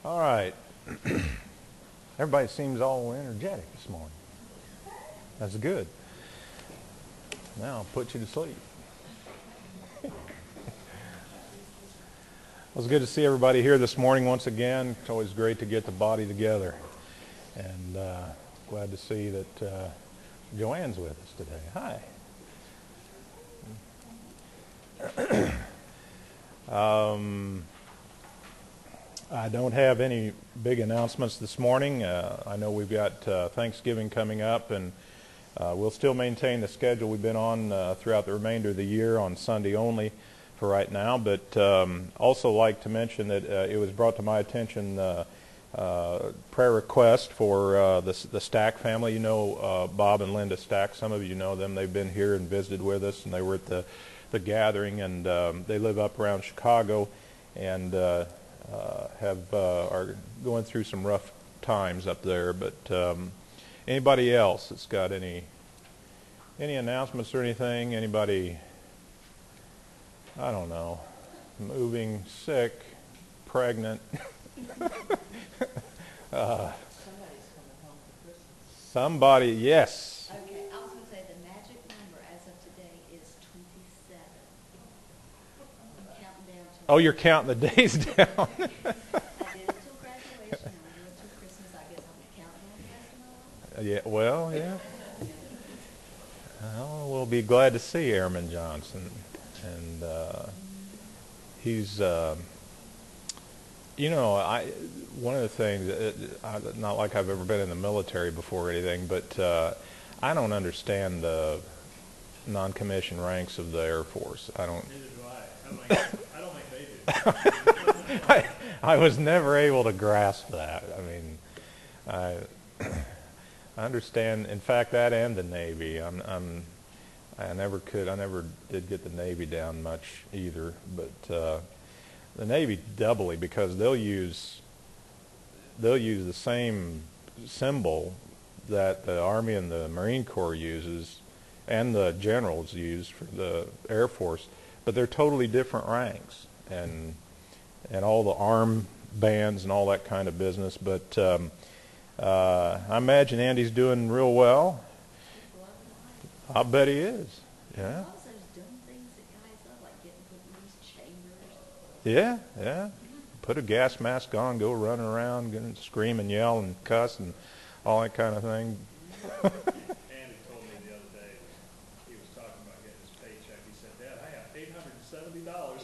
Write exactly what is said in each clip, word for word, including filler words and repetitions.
All right. Everybody seems all energetic this morning. That's good. Now I'll put you to sleep. Well, it's good to see everybody here this morning once again. It's always great to get the body together. And uh, glad to see that uh, Joanne's with us today. Hi. um, I don't have any big announcements this morning. Uh, I know we've got uh, Thanksgiving coming up, and uh, we'll still maintain the schedule we've been on uh, throughout the remainder of the year on Sunday only for right now. But um, also like to mention that uh, it was brought to my attention uh, uh, prayer request for uh, the, the Stack family. You know uh, Bob and Linda Stack. Some of you know them. They've been here and visited with us, and they were at the, the gathering, and um, they live up around Chicago, and uh, Uh, have uh, are going through some rough times up there. But um, anybody else that's got any any announcements or anything? Anybody? I don't know. Moving, sick, pregnant. uh, Somebody's coming home for Christmas. somebody, yes. Okay, I was going to say the magic number as of today is twenty-seven. I'm counting down to. Oh, you're counting the days down. I did it till graduation. I'm doing it till Christmas. I guess I'm counting on the rest of my life. Yeah. Well, yeah. Well, we'll be glad to see Airman Johnson, and uh, he's. Uh, You know, I one of the things, it, I, not like I've ever been in the military before or anything, but uh, I don't understand the non-commissioned ranks of the Air Force. I don't. Neither do I. I don't think, I don't think they do. I, I was never able to grasp that. I mean, I, I understand. In fact, that and the Navy. I'm, I'm, I never could. I never did get the Navy down much either, but. Uh, The Navy doubly, because they'll use they'll use the same symbol that the Army and the Marine Corps uses and the generals use for the Air Force, but they're totally different ranks and and all the arm bands and all that kind of business. But um, uh, I imagine Andy's doing real well. I bet he is. Yeah. Yeah, yeah. Put a gas mask on, go running around, and scream and yell and cuss and all that kind of thing. Andy told me the other day, he was talking about getting his paycheck. He said, Dad, I have eight hundred seventy dollars.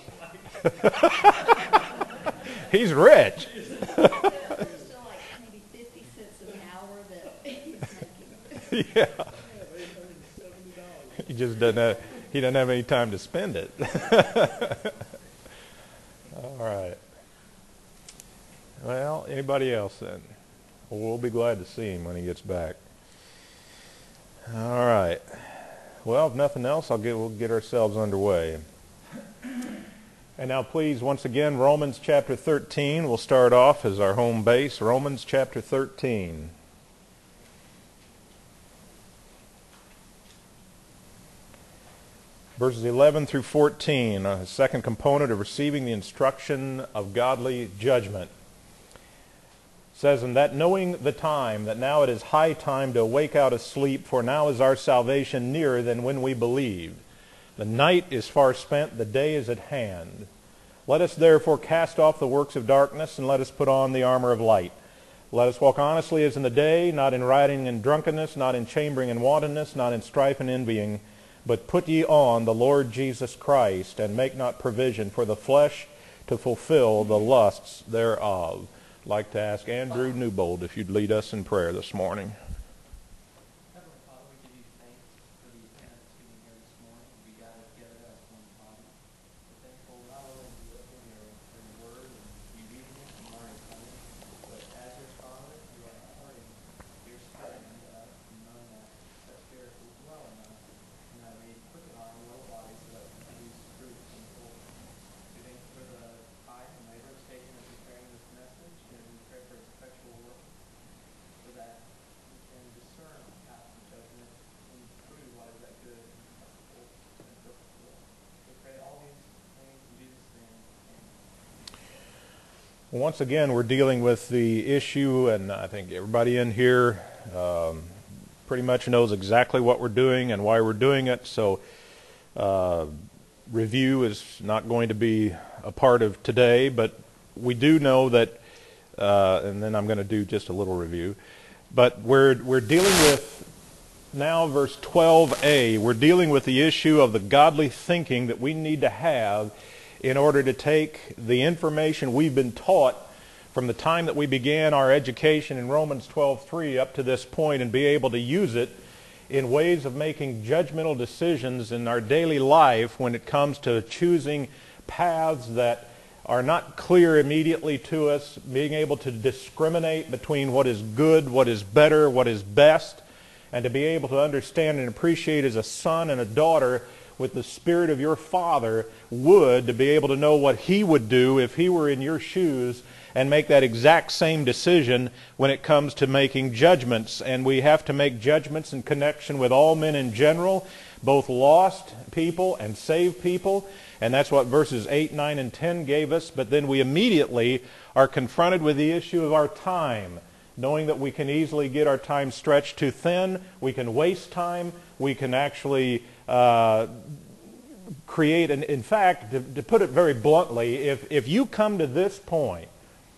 He's rich. There's still like maybe fifty cents an hour that he's making. Yeah. I have eight hundred seventy dollars. He just doesn't have, he doesn't have any time to spend it. All right. Well, anybody else then? Well, we'll be glad to see him when he gets back. All right. Well, if nothing else, I'll get, we'll get ourselves underway. And now please, once again, Romans chapter thirteen. We'll start off as our home base. Romans chapter thirteen. Verses eleven through fourteen, a second component of receiving the instruction of godly judgment. It says, "And that knowing the time, that now it is high time to awake out of sleep, for now is our salvation nearer than when we believed. The night is far spent, the day is at hand. Let us therefore cast off the works of darkness, and let us put on the armor of light. Let us walk honestly as in the day, not in rioting and drunkenness, not in chambering and wantonness, not in strife and envying. But put ye on the Lord Jesus Christ, and make not provision for the flesh to fulfill the lusts thereof." I'd like to ask Andrew Newbold if you'd lead us in prayer this morning. Heavenly Father, we give you thanks for the attendance being here this morning. We gather together as one body. We're thankful not only for listening your, for your word and you reading it and learning from it, but as your Father, you are imparting your Spirit into us, and knowing that that Spirit will dwell in us, and that we put it on our little bodies so that we can produce fruit in the full. We thank you for the time and labor taken in preparing this message, and we pray for its effectual work, so that we Once again, we're dealing with the issue, and I think everybody in here um, pretty much knows exactly what we're doing and why we're doing it. So uh, review is not going to be a part of today, but we do know that, uh, and then I'm going to do just a little review, but we're, we're dealing with now verse twelve a. We're dealing with the issue of the godly thinking that we need to have in order to take the information we've been taught from the time that we began our education in Romans twelve three up to this point and be able to use it in ways of making judgmental decisions in our daily life when it comes to choosing paths that are not clear immediately to us, being able to discriminate between what is good, what is better, what is best, and to be able to understand and appreciate as a son and a daughter with the spirit of your Father would, to be able to know what He would do if He were in your shoes and make that exact same decision when it comes to making judgments. And we have to make judgments in connection with all men in general, both lost people and saved people. And that's what verses eight, nine, and ten gave us. But then we immediately are confronted with the issue of our time, knowing that we can easily get our time stretched too thin, we can waste time, we can actually uh, create, an, in fact, to, to put it very bluntly, if, if you come to this point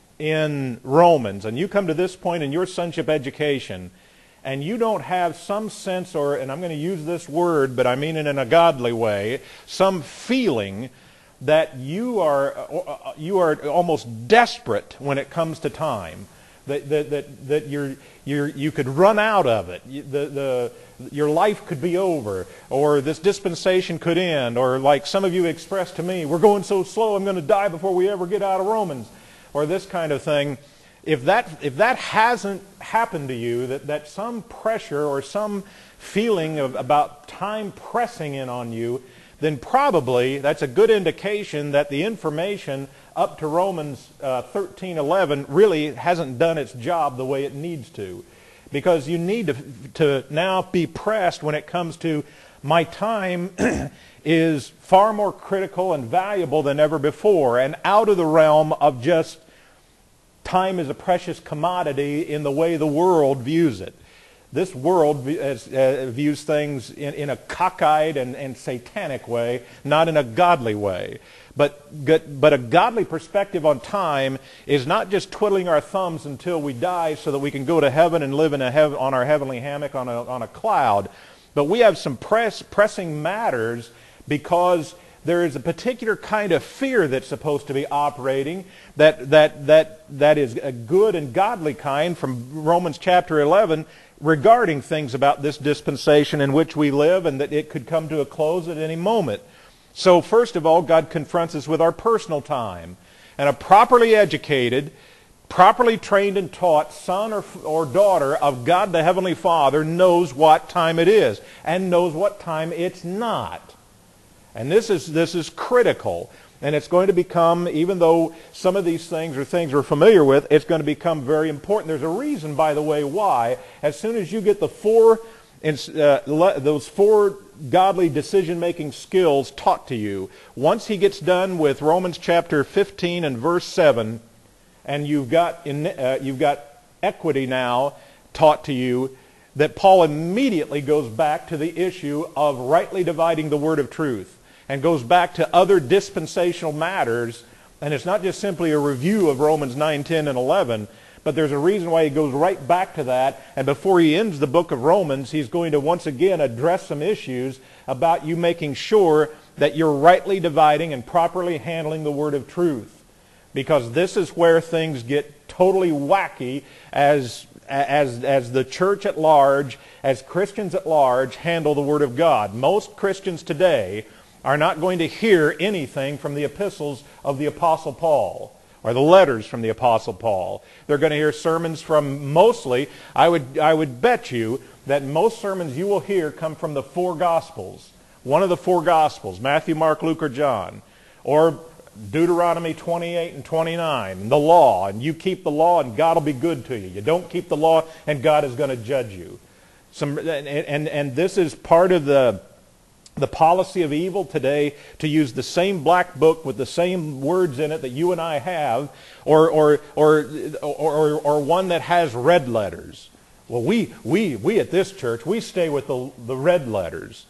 in Romans, and you come to this point in your sonship education, and you don't have some sense, or, and I'm going to use this word, but I mean it in a godly way, some feeling that you are, uh, you are almost desperate when it comes to time, that, that, that, that you're, you're, you could run out of it, the, the, your life could be over, or this dispensation could end, or like some of you expressed to me, we're going so slow I'm going to die before we ever get out of Romans, or this kind of thing. If that, if that hasn't happened to you, that, that some pressure or some feeling of, about time pressing in on you, then probably that's a good indication that the information up to Romans uh, thirteen eleven really hasn't done its job the way it needs to. Because you need to, to now be pressed when it comes to my time is far more critical and valuable than ever before, and out of the realm of just time is a precious commodity in the way the world views it. This world as, uh, views things in, in a cockeyed and, and satanic way, not in a godly way. But, but a godly perspective on time is not just twiddling our thumbs until we die so that we can go to heaven and live in a heav- on our heavenly hammock on a, on a cloud. But we have some press, pressing matters because there is a particular kind of fear that's supposed to be operating that, that, that, that is a good and godly kind from Romans chapter eleven regarding things about this dispensation in which we live and that it could come to a close at any moment. So first of all, God confronts us with our personal time. And a properly educated, properly trained and taught son or, or daughter of God the Heavenly Father knows what time it is and knows what time it's not. And this is, this is critical. And it's going to become, even though some of these things are things we're familiar with, it's going to become very important. There's a reason, by the way, why. As soon as you get the four, uh, those four godly decision-making skills taught to you, once he gets done with Romans chapter fifteen and verse seven, and you've got, in, uh, you've got equity now taught to you, that Paul immediately goes back to the issue of rightly dividing the word of truth, and goes back to other dispensational matters. And it's not just simply a review of Romans nine, ten, and eleven, but there's a reason why he goes right back to that. And before he ends the book of Romans, he's going to once again address some issues about you making sure that you're rightly dividing and properly handling the word of truth. Because this is where things get totally wacky as, as, as the church at large, as Christians at large, handle the word of God. Most Christians today are not going to hear anything from the epistles of the Apostle Paul or the letters from the Apostle Paul. They're going to hear sermons from mostly, I would, I would bet you that most sermons you will hear come from the four Gospels. One of the four Gospels, Matthew, Mark, Luke, or John. Or Deuteronomy twenty-eight and twenty-nine, the law, and you keep the law and God will be good to you. You don't keep the law and God is going to judge you. Some, and, and, and this is part of the the policy of evil today to use the same black book with the same words in it that you and I have, or or or or, or one that has red letters. Well, we we we at this church, we stay with the the red letters.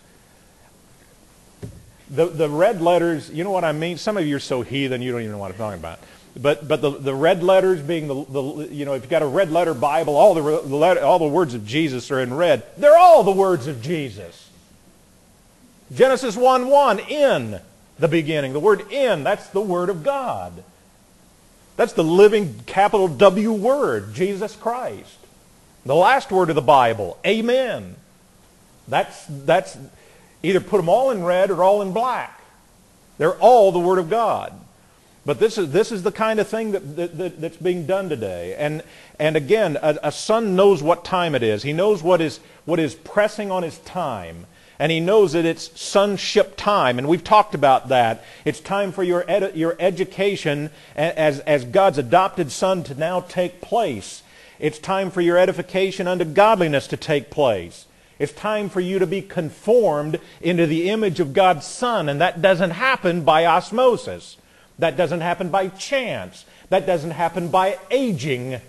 The the red letters, you know what I mean? Some of you are so heathen you don't even know what I'm talking about. But but the, the red letters being the, the you know, if you've got a red letter Bible, all the, the letter, all the words of Jesus are in red. They're all the words of Jesus. Genesis one one, in the beginning. The word in, that's the Word of God. That's the living capital W word, Jesus Christ. The last word of the Bible, amen. That's, that's either put them all in red or all in black. They're all the Word of God. But this is, this is the kind of thing that, that, that, that's being done today. And, and again, a, a son knows what time it is. He knows what is, what is pressing on his time. And he knows that it's sonship time, and we've talked about that. It's time for your ed- your education as, as God's adopted son to now take place. It's time for your edification unto godliness to take place. It's time for you to be conformed into the image of God's Son, and that doesn't happen by osmosis. That doesn't happen by chance. That doesn't happen by aging.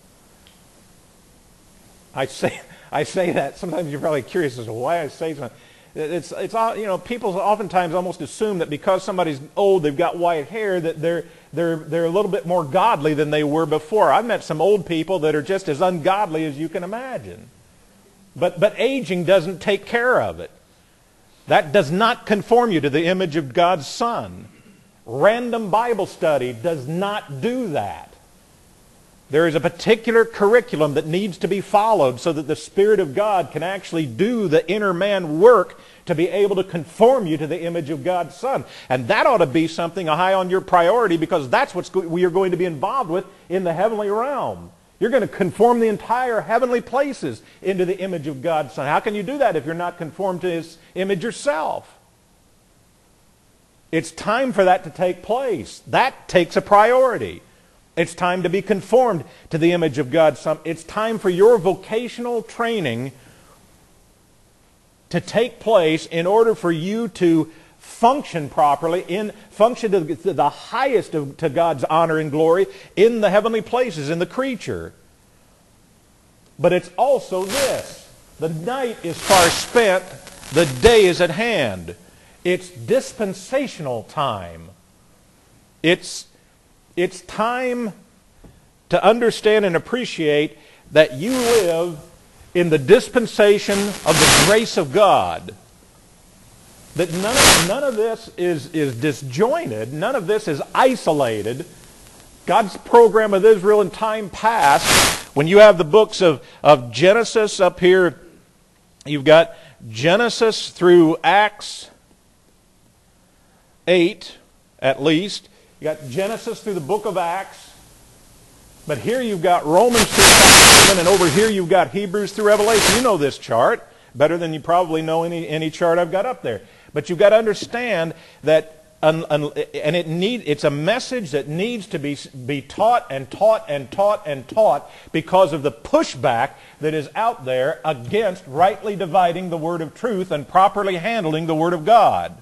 I say... I say that, sometimes you're probably curious as to why I say something. It's, it's all, you know, people oftentimes almost assume that because somebody's old, they've got white hair, that they're, they're, they're a little bit more godly than they were before. I've met some old people that are just as ungodly as you can imagine. But, but aging doesn't take care of it. That does not conform you to the image of God's Son. Random Bible study does not do that. There is a particular curriculum that needs to be followed so that the Spirit of God can actually do the inner man work to be able to conform you to the image of God's Son. And that ought to be something high on your priority, because that's what we are going to be involved with in the heavenly realm. You're going to conform the entire heavenly places into the image of God's Son. How can you do that if you're not conformed to His image yourself? It's time for that to take place. That takes a priority. It's time to be conformed to the image of God's Son. It's time for your vocational training to take place in order for you to function properly, in function to the, to the highest of, to God's honor and glory in the heavenly places, in the creature. But it's also this: the night is far spent, the day is at hand. It's dispensational time. It's It's time to understand and appreciate that you live in the dispensation of the grace of God. That none of, none of this is, is disjointed. None of this is isolated. God's program with Israel in time past, when you have the books of, of Genesis up here, you've got Genesis through Acts eight, at least. You got Genesis through the book of Acts. But here you've got Romans through Philemon, and over here you've got Hebrews through Revelation. You know this chart better than you probably know any, any chart I've got up there. But you've got to understand that, un, un, and it need, it's a message that needs to be, be taught and taught and taught and taught because of the pushback that is out there against rightly dividing the word of truth and properly handling the word of God.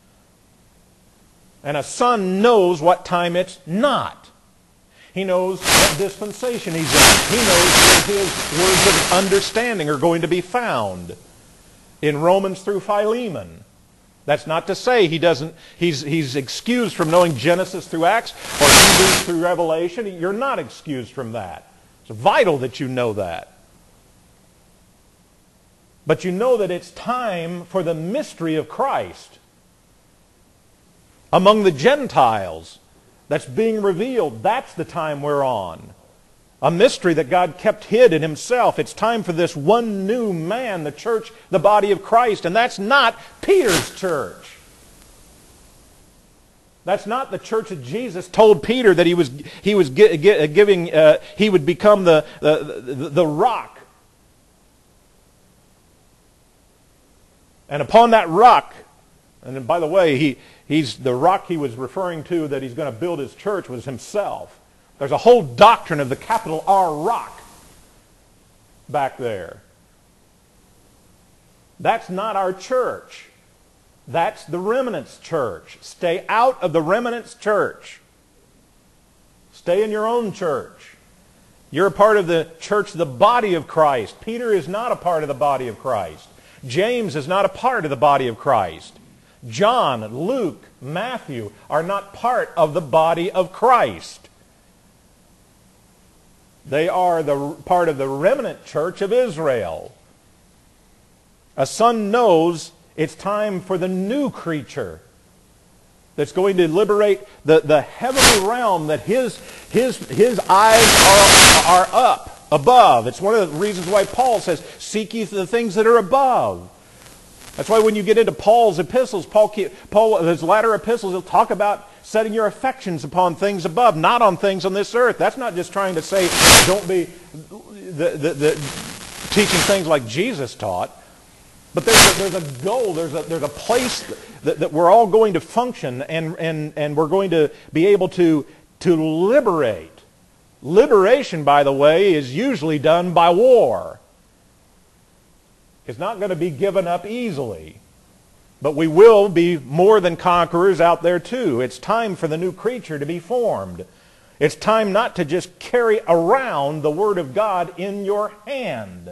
And a son knows what time it's not. He knows what dispensation he's in. He knows where his words of understanding are going to be found. In Romans through Philemon. That's not to say he doesn't, he's, he's excused from knowing Genesis through Acts or Hebrews through Revelation. You're not excused from that. It's vital that you know that. But you know that it's time for the mystery of Christ among the Gentiles that's being revealed. That's the time we're on. A mystery that God kept hid in Himself. It's time for this one new man, the church, the body of Christ. And that's not Peter's church. That's not the church that Jesus told Peter that he was, he was gi- gi- giving, uh, he would become the, the, the, the rock. And upon that rock, and by the way, he, he's the rock he was referring to that he's going to build his church was himself. There's a whole doctrine of the capital R rock back there. That's not our church. That's the remnant's church. Stay out of the remnant's church. Stay in your own church. You're a part of the church, the body of Christ. Peter is not a part of the body of Christ. James is not a part of the body of Christ. John, Luke, Matthew are not part of the body of Christ. They are the part of the remnant church of Israel. A son knows it's time for the new creature that's going to liberate the, the heavenly realm, that his, his, his eyes are, are up, above. It's one of the reasons why Paul says, seek ye the things that are above. That's why when you get into Paul's epistles, Paul, Paul, his latter epistles, he'll talk about setting your affections upon things above, not on things on this earth. That's not just trying to say, don't be the, the, the, teaching things like Jesus taught. But there's a, there's a goal, there's a, there's a place that, that we're all going to function, and, and, and we're going to be able to, to liberate. Liberation, by the way, is usually done by war. It's not going to be given up easily. But we will be more than conquerors out there too. It's time for the new creature to be formed. It's time not to just carry around the Word of God in your hand.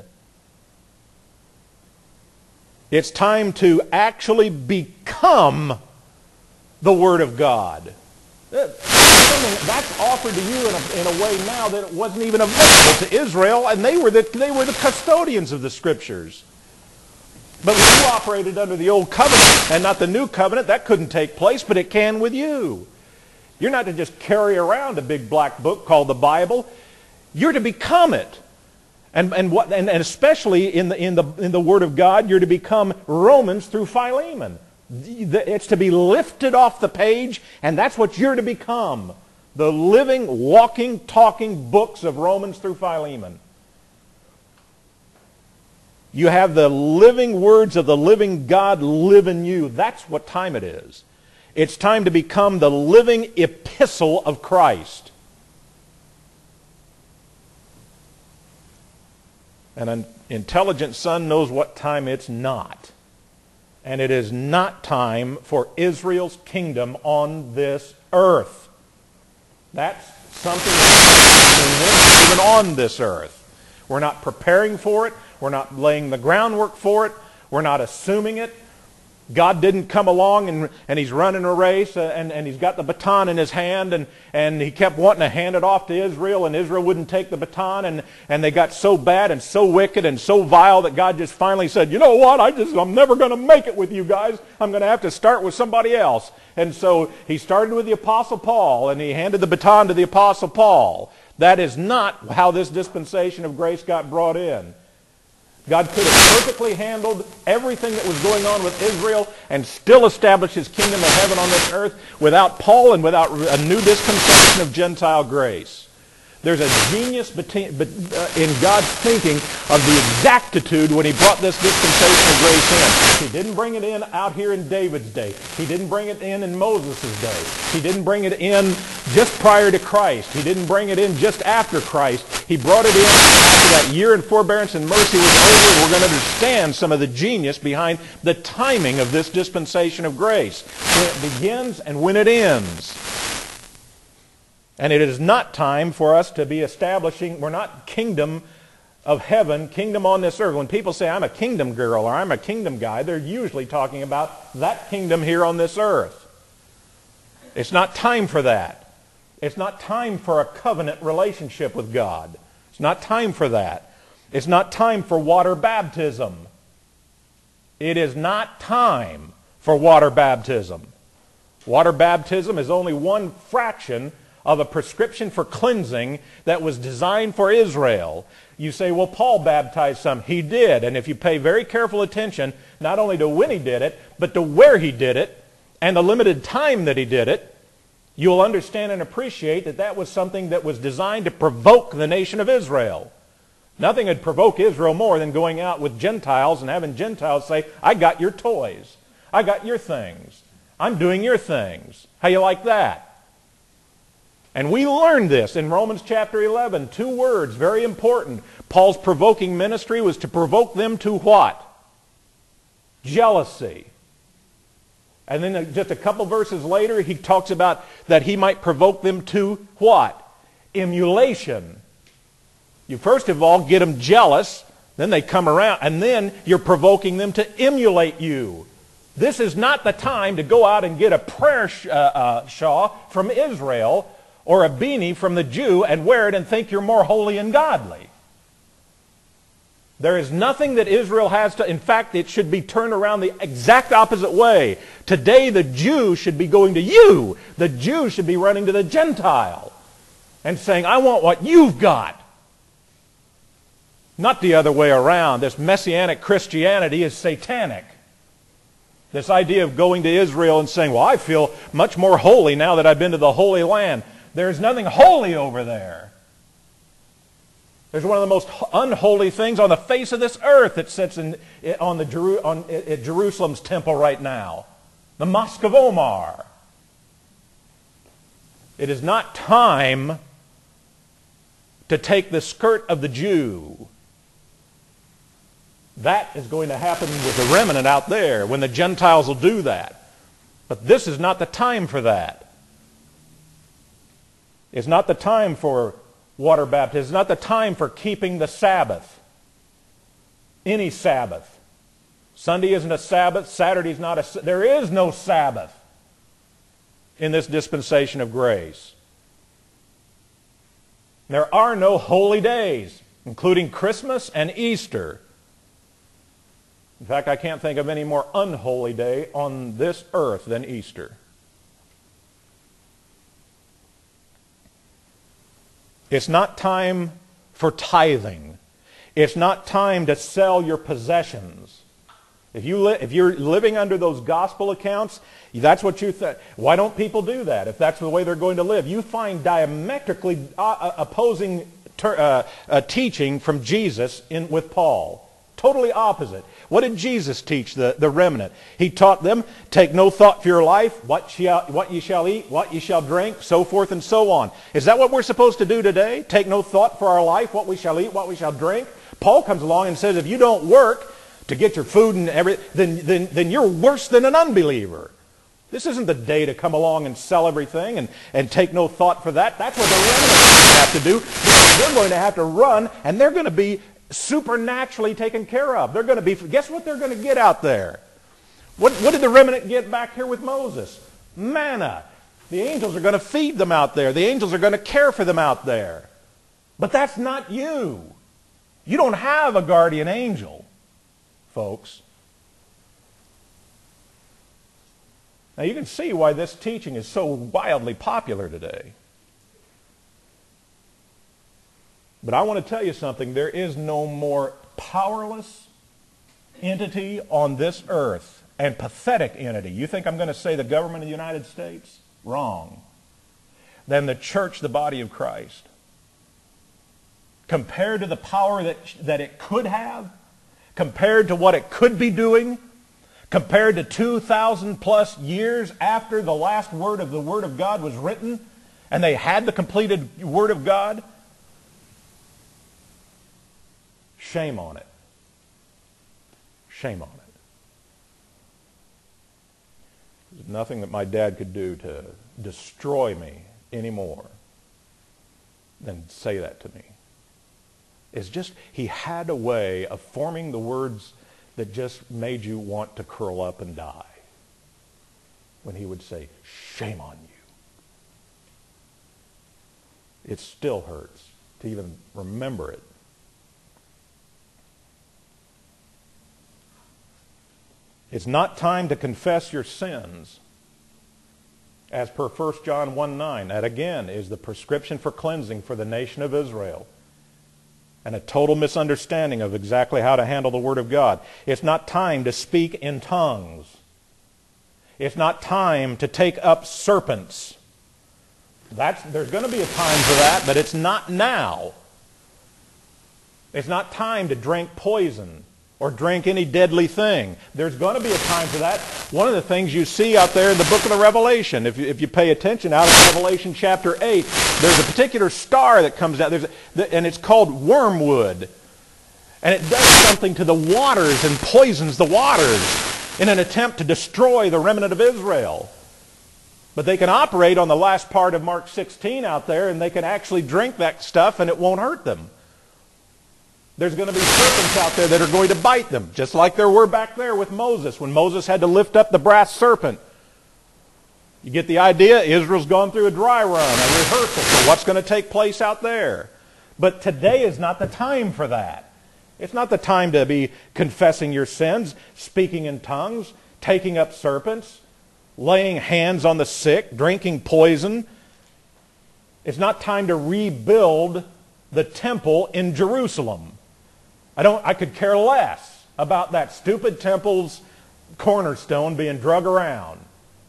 It's time to actually become the Word of God. That's offered to you in a, in a way now that it wasn't even available to Israel, and they were the, they were the custodians of the Scriptures. But when you operated under the Old Covenant and not the New Covenant, that couldn't take place, but it can with you. You're not to just carry around a big black book called the Bible. You're to become it. And, and, what, and, and especially in the, in, the, in the Word of God, you're to become Romans through Philemon. It's to be lifted off the page, and that's what you're to become. The living, walking, talking books of Romans through Philemon. You have the living words of the living God live in you. That's what time it is. It's time to become the living epistle of Christ. And an intelligent son knows what time it's not. And it is not time for Israel's kingdom on this earth. That's something that's even on this earth. We're not preparing for it. We're not laying the groundwork for it. We're not assuming it. God didn't come along and, and he's running a race uh, and, and he's got the baton in his hand and, and he kept wanting to hand it off to Israel, and Israel wouldn't take the baton, and, and they got so bad and so wicked and so vile that God just finally said, you know what, I just, I'm never going to make it with you guys. I'm going to have to start with somebody else. And so he started with the Apostle Paul, and he handed the baton to the Apostle Paul. That is not how this dispensation of grace got brought in. God could have perfectly handled everything that was going on with Israel and still established His kingdom of heaven on this earth without Paul and without a new dispensation of Gentile grace. There's a genius in God's thinking of the exactitude when He brought this dispensation of grace in. He didn't bring it in out here in David's day. He didn't bring it in in Moses' day. He didn't bring it in just prior to Christ. He didn't bring it in just after Christ. He brought it in after that year in forbearance and mercy was over. We're going to understand some of the genius behind the timing of this dispensation of grace. When it begins and when it ends. And it is not time for us to be establishing, we're not kingdom of heaven, kingdom on this earth. When people say, I'm a kingdom girl or I'm a kingdom guy, they're usually talking about that kingdom here on this earth. It's not time for that. It's not time for a covenant relationship with God. It's not time for that. It's not time for water baptism. It is not time for water baptism. Water baptism is only one fraction of a prescription for cleansing that was designed for Israel. You say, well, Paul baptized some. He did. And if you pay very careful attention, not only to when he did it, but to where he did it, and the limited time that he did it, you'll understand and appreciate that that was something that was designed to provoke the nation of Israel. Nothing would provoke Israel more than going out with Gentiles and having Gentiles say, I got your toys. I got your things. I'm doing your things. How you like that? And we learned this in Romans chapter eleven. Two words, very important. Paul's provoking ministry was to provoke them to what? Jealousy. And then just a couple verses later, he talks about that he might provoke them to what? Emulation. You first of all get them jealous, then they come around, and then you're provoking them to emulate you. This is not the time to go out and get a prayer sh- uh, uh, shawl from Israel or a beanie from the Jew and wear it and think you're more holy and godly. There is nothing that Israel has to, in fact, it should be turned around the exact opposite way. Today the Jew should be going to you. The Jew should be running to the Gentile and saying, I want what you've got. Not the other way around. This Messianic Christianity is satanic. This idea of going to Israel and saying, well, I feel much more holy now that I've been to the Holy Land. There's nothing holy over there. There's one of the most unholy things on the face of this earth that sits in, on the Jeru, on, at Jerusalem's temple right now. The Mosque of Omar. It is not time to take the skirt of the Jew. That is going to happen with the remnant out there when the Gentiles will do that. But this is not the time for that. It's not the time for water baptism. It's not the time for keeping the Sabbath. Any Sabbath. Sunday isn't a Sabbath. Saturday's not a... There is no Sabbath in this dispensation of grace. There are no holy days, including Christmas and Easter. In fact, I can't think of any more unholy day on this earth than Easter. It's not time for tithing. It's not time to sell your possessions. If, you li- if you're living under those gospel accounts, that's what you think. Why don't people do that if that's the way they're going to live? You find diametrically uh, opposing ter- uh, uh, teaching from Jesus in, with Paul. Totally opposite. What did Jesus teach the, the remnant? He taught them, take no thought for your life, what, shall, what you shall eat, what you shall drink, so forth and so on. Is that what we're supposed to do today? Take no thought for our life, what we shall eat, what we shall drink? Paul comes along and says, if you don't work to get your food and everything, then, then, then you're worse than an unbeliever. This isn't the day to come along and sell everything and, and take no thought for that. That's what the remnant have to do. They're going to have to run, and they're going to be supernaturally taken care of. They're going to be, guess what they're going to get out there? What, what did the remnant get back here with Moses? Manna. The angels are going to feed them out there. The angels are going to care for them out there. But that's not you. You don't have a guardian angel, folks. Now you can see why this teaching is so wildly popular today. But I want to tell you something. There is no more powerless entity on this earth and pathetic entity. You think I'm going to say the government of the United States? Wrong. Than the church, the body of Christ. Compared to the power that, that it could have, compared to what it could be doing, compared to two thousand plus years after the last word of the Word of God was written, and they had the completed Word of God, shame on it. Shame on it. There's nothing that my dad could do to destroy me anymore than say that to me. It's just, he had a way of forming the words that just made you want to curl up and die. When he would say, shame on you. It still hurts to even remember it. It's not time to confess your sins. As per First John one nine, that again is the prescription for cleansing for the nation of Israel. And a total misunderstanding of exactly how to handle the Word of God. It's not time to speak in tongues. It's not time to take up serpents. That's, there's going to be a time for that, but it's not now. It's not time to drink poison or drink any deadly thing. There's going to be a time for that. One of the things you see out there in the book of the Revelation, if you, if you pay attention, out of Revelation chapter eight, there's a particular star that comes out, there's a, and it's called wormwood. And it does something to the waters and poisons the waters. in an attempt to destroy the remnant of Israel. But they can operate on the last part of Mark sixteen out there, and they can actually drink that stuff and it won't hurt them. There's going to be serpents out there that are going to bite them, just like there were back there with Moses, when Moses had to lift up the brass serpent. You get the idea? Israel's gone through a dry run, a rehearsal for what's going to take place out there. But today is not the time for that. It's not the time to be confessing your sins, speaking in tongues, taking up serpents, laying hands on the sick, drinking poison. It's not time to rebuild the temple in Jerusalem. I don't. I could care less about that stupid temple's cornerstone being drug around.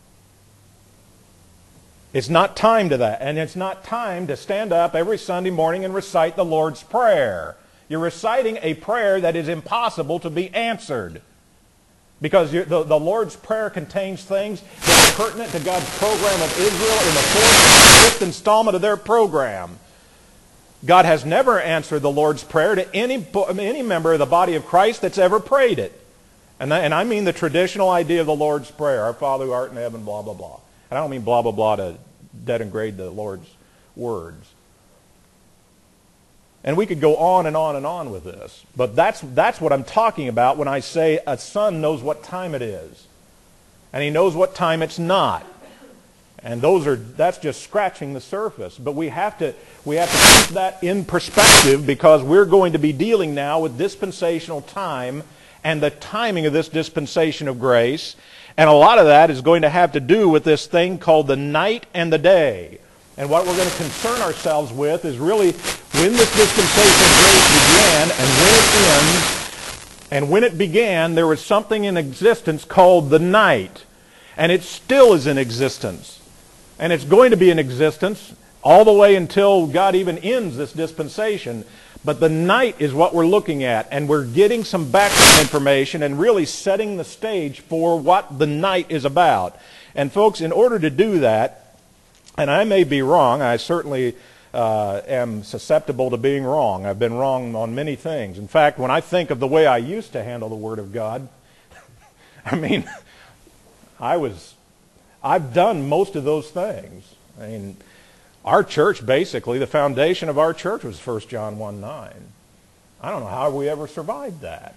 It's not time to that. And it's not time to stand up every Sunday morning and recite the Lord's Prayer. You're reciting a prayer that is impossible to be answered. Because the, the Lord's Prayer contains things that are pertinent to God's program of Israel in the fourth and fifth installment of their program. God has never answered the Lord's Prayer to any, any member of the body of Christ that's ever prayed it. And, that, and I mean the traditional idea of the Lord's Prayer. Our Father who art in heaven, blah, blah, blah. And I don't mean blah, blah, blah to denigrate the Lord's words. And we could go on and on and on with this. But that's, that's what I'm talking about when I say a son knows what time it is. And he knows what time it's not. And those are that's just scratching the surface. But we have to we have to keep that in perspective, because we're going to be dealing now with dispensational time and the timing of this dispensation of grace. And a lot of that is going to have to do with this thing called the night and the day. And what we're going to concern ourselves with is really when this dispensation of grace began and when it ends. And when it began, there was something in existence called the night. And it still is in existence. And it's going to be in existence all the way until God even ends this dispensation. But the night is what we're looking at. And we're getting some background information and really setting the stage for what the night is about. And folks, in order to do that, and I may be wrong, I certainly uh, am susceptible to being wrong. I've been wrong on many things. In fact, when I think of the way I used to handle the Word of God, I mean, I was... I've done most of those things. I mean, our church, basically, the foundation of our church was First John one nine. I don't know how we ever survived that.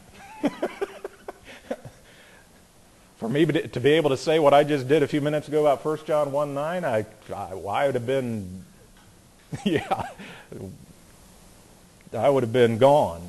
For me to be able to say what I just did a few minutes ago about First John one nine, I, I, I would have been, yeah, I would have been gone.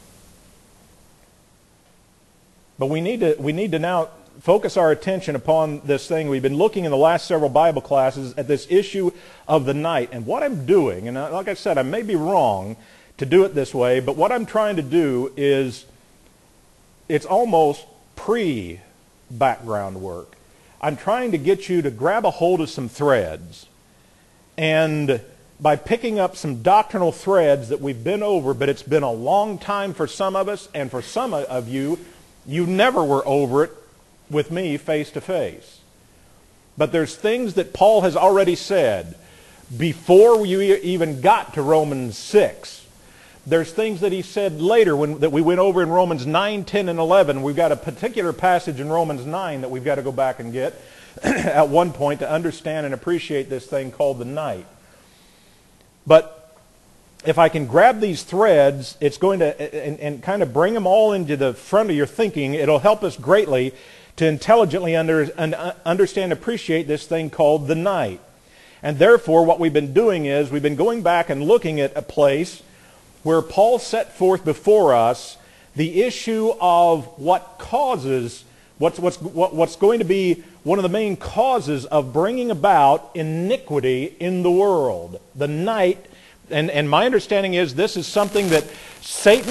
But we need to, we need to now focus our attention upon this thing. We've been looking in the last several Bible classes at this issue of the night. And what I'm doing, and like I said, I may be wrong to do it this way, but what I'm trying to do is, it's almost pre-background work. I'm trying to get you to grab a hold of some threads. And by picking up some doctrinal threads that we've been over, but it's been a long time for some of us, and for some of you, you never were over it with me face to face. But there's things that Paul has already said before you even got to Romans six. There's things that he said later when, that we went over in Romans nine, ten, and eleven. We've got a particular passage in Romans nine that we've got to go back and get at one point to understand and appreciate this thing called the night. But if I can grab these threads, it's going to, and, and kind of bring them all into the front of your thinking, it'll help us greatly to intelligently under, understand and appreciate this thing called the night. And therefore, what we've been doing is, we've been going back and looking at a place where Paul set forth before us the issue of what causes, what's, what's, what, what's going to be one of the main causes of bringing about iniquity in the world. The night, and, and my understanding is this is something that Satan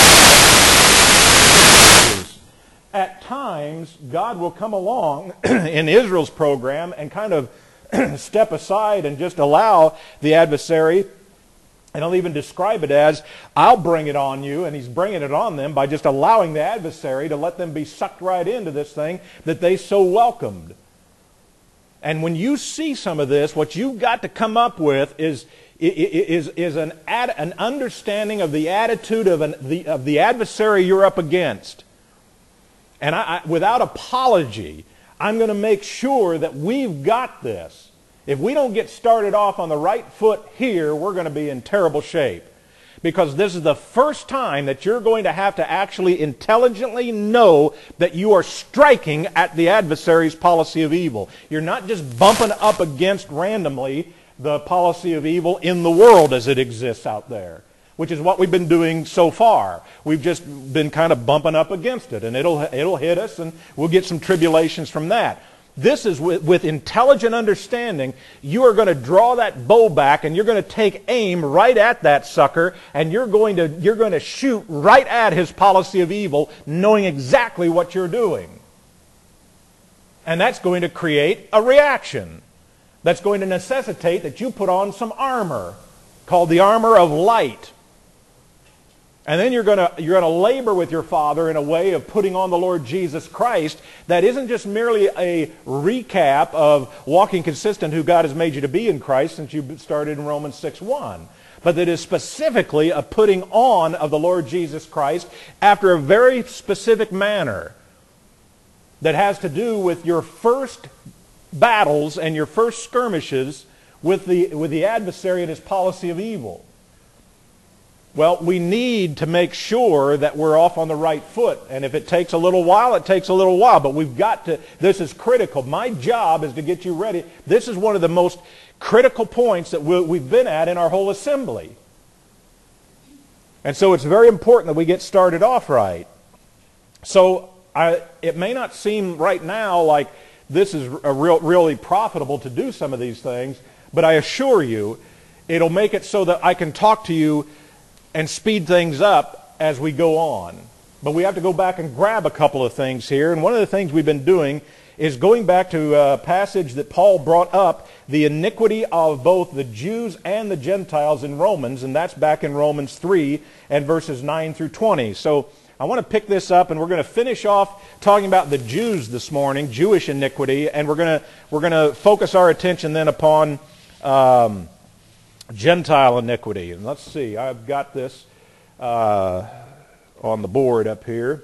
himself, at times, God will come along in Israel's program and kind of step aside and just allow the adversary, and I'll even describe it as, I'll bring it on you, and he's bringing it on them by just allowing the adversary to let them be sucked right into this thing that they so welcomed. And when you see some of this, what you've got to come up with is, is, is an, ad, an understanding of the attitude of, an, the, of the adversary you're up against. And I, I, without apology, I'm going to make sure that we've got this. If we don't get started off on the right foot here, we're going to be in terrible shape. Because this is the first time that you're going to have to actually intelligently know that you are striking at the adversary's policy of evil. You're not just bumping up against randomly the policy of evil in the world as it exists out there, which is what we've been doing so far. We've just been kind of bumping up against it, and it'll, it'll hit us, and we'll get some tribulations from that. This is with, with intelligent understanding. You are going to draw that bow back, and you're going to take aim right at that sucker, and you're going to, you're going to shoot right at his policy of evil, knowing exactly what you're doing. And that's going to create a reaction. That's going to necessitate that you put on some armor, called the armor of light. And then you're going to you're going to labor with your Father in a way of putting on the Lord Jesus Christ that isn't just merely a recap of walking consistent who God has made you to be in Christ since you started in Romans six one. But that is specifically a putting on of the Lord Jesus Christ after a very specific manner that has to do with your first battles and your first skirmishes with the, with the adversary and his policy of evil. Well, we need to make sure that we're off on the right foot. And if it takes a little while, it takes a little while. But we've got to, this is critical. My job is to get you ready. This is one of the most critical points that we've been at in our whole assembly. And so it's very important that we get started off right. So I, it may not seem right now like this is a real, really profitable to do some of these things, but I assure you, it'll make it so that I can talk to you and speed things up as we go on. But we have to go back and grab a couple of things here. And one of the things we've been doing is going back to a passage that Paul brought up, the iniquity of both the Jews and the Gentiles in Romans, and that's back in Romans three and verses nine through twenty. So I want to pick this up, and we're going to finish off talking about the Jews this morning, Jewish iniquity, and we're going to we're going to focus our attention then upon um, Gentile iniquity. And let's see, I've got this uh, on the board up here.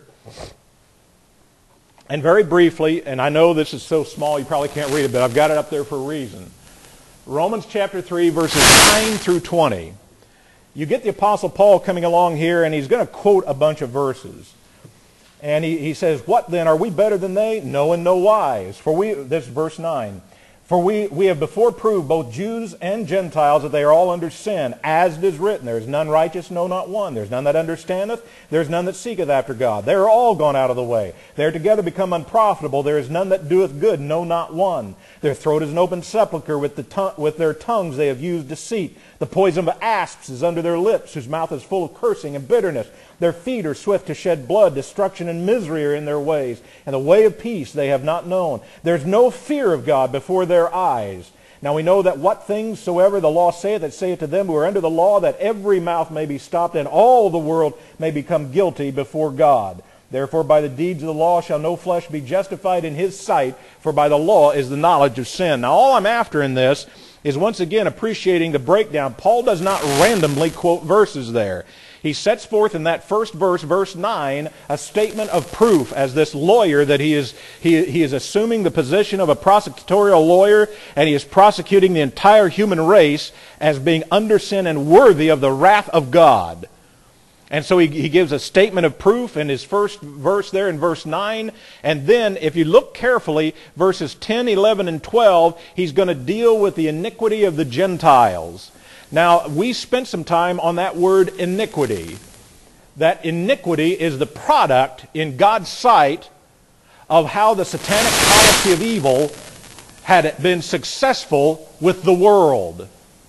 And very briefly, and I know this is so small you probably can't read it, but I've got it up there for a reason. Romans chapter three, verses nine through twenty. You get the Apostle Paul coming along here, and he's going to quote a bunch of verses. And he, he says, "What then? Are we better than they? No, and no wise. For we," this is verse nine, "For we, we have before proved, both Jews and Gentiles, that they are all under sin, as it is written, there is none righteous, no, not one. There is none that understandeth, there is none that seeketh after God. They are all gone out of the way. They are together become unprofitable. There is none that doeth good, no, not one. Their throat is an open sepulchre, with, the tongue, with their tongues they have used deceit. The poison of asps is under their lips, whose mouth is full of cursing and bitterness. Their feet are swift to shed blood. Destruction and misery are in their ways. And the way of peace they have not known. There's no fear of God before their eyes. Now we know that what things soever the law saith, that saith to them who are under the law, that every mouth may be stopped, and all the world may become guilty before God. Therefore by the deeds of the law shall no flesh be justified in his sight, for by the law is the knowledge of sin." Now all I'm after in this is once again appreciating the breakdown. Paul does not randomly quote verses there. He sets forth in that first verse, verse nine, a statement of proof as this lawyer that he is, he, he is assuming the position of a prosecutorial lawyer, and he is prosecuting the entire human race as being under sin and worthy of the wrath of God. And so he, he gives a statement of proof in his first verse there in verse nine. And then, if you look carefully, verses ten, eleven, and twelve, he's going to deal with the iniquity of the Gentiles. Now, we spent some time on that word iniquity. That iniquity is the product in God's sight of how the satanic policy of evil had been successful with the world.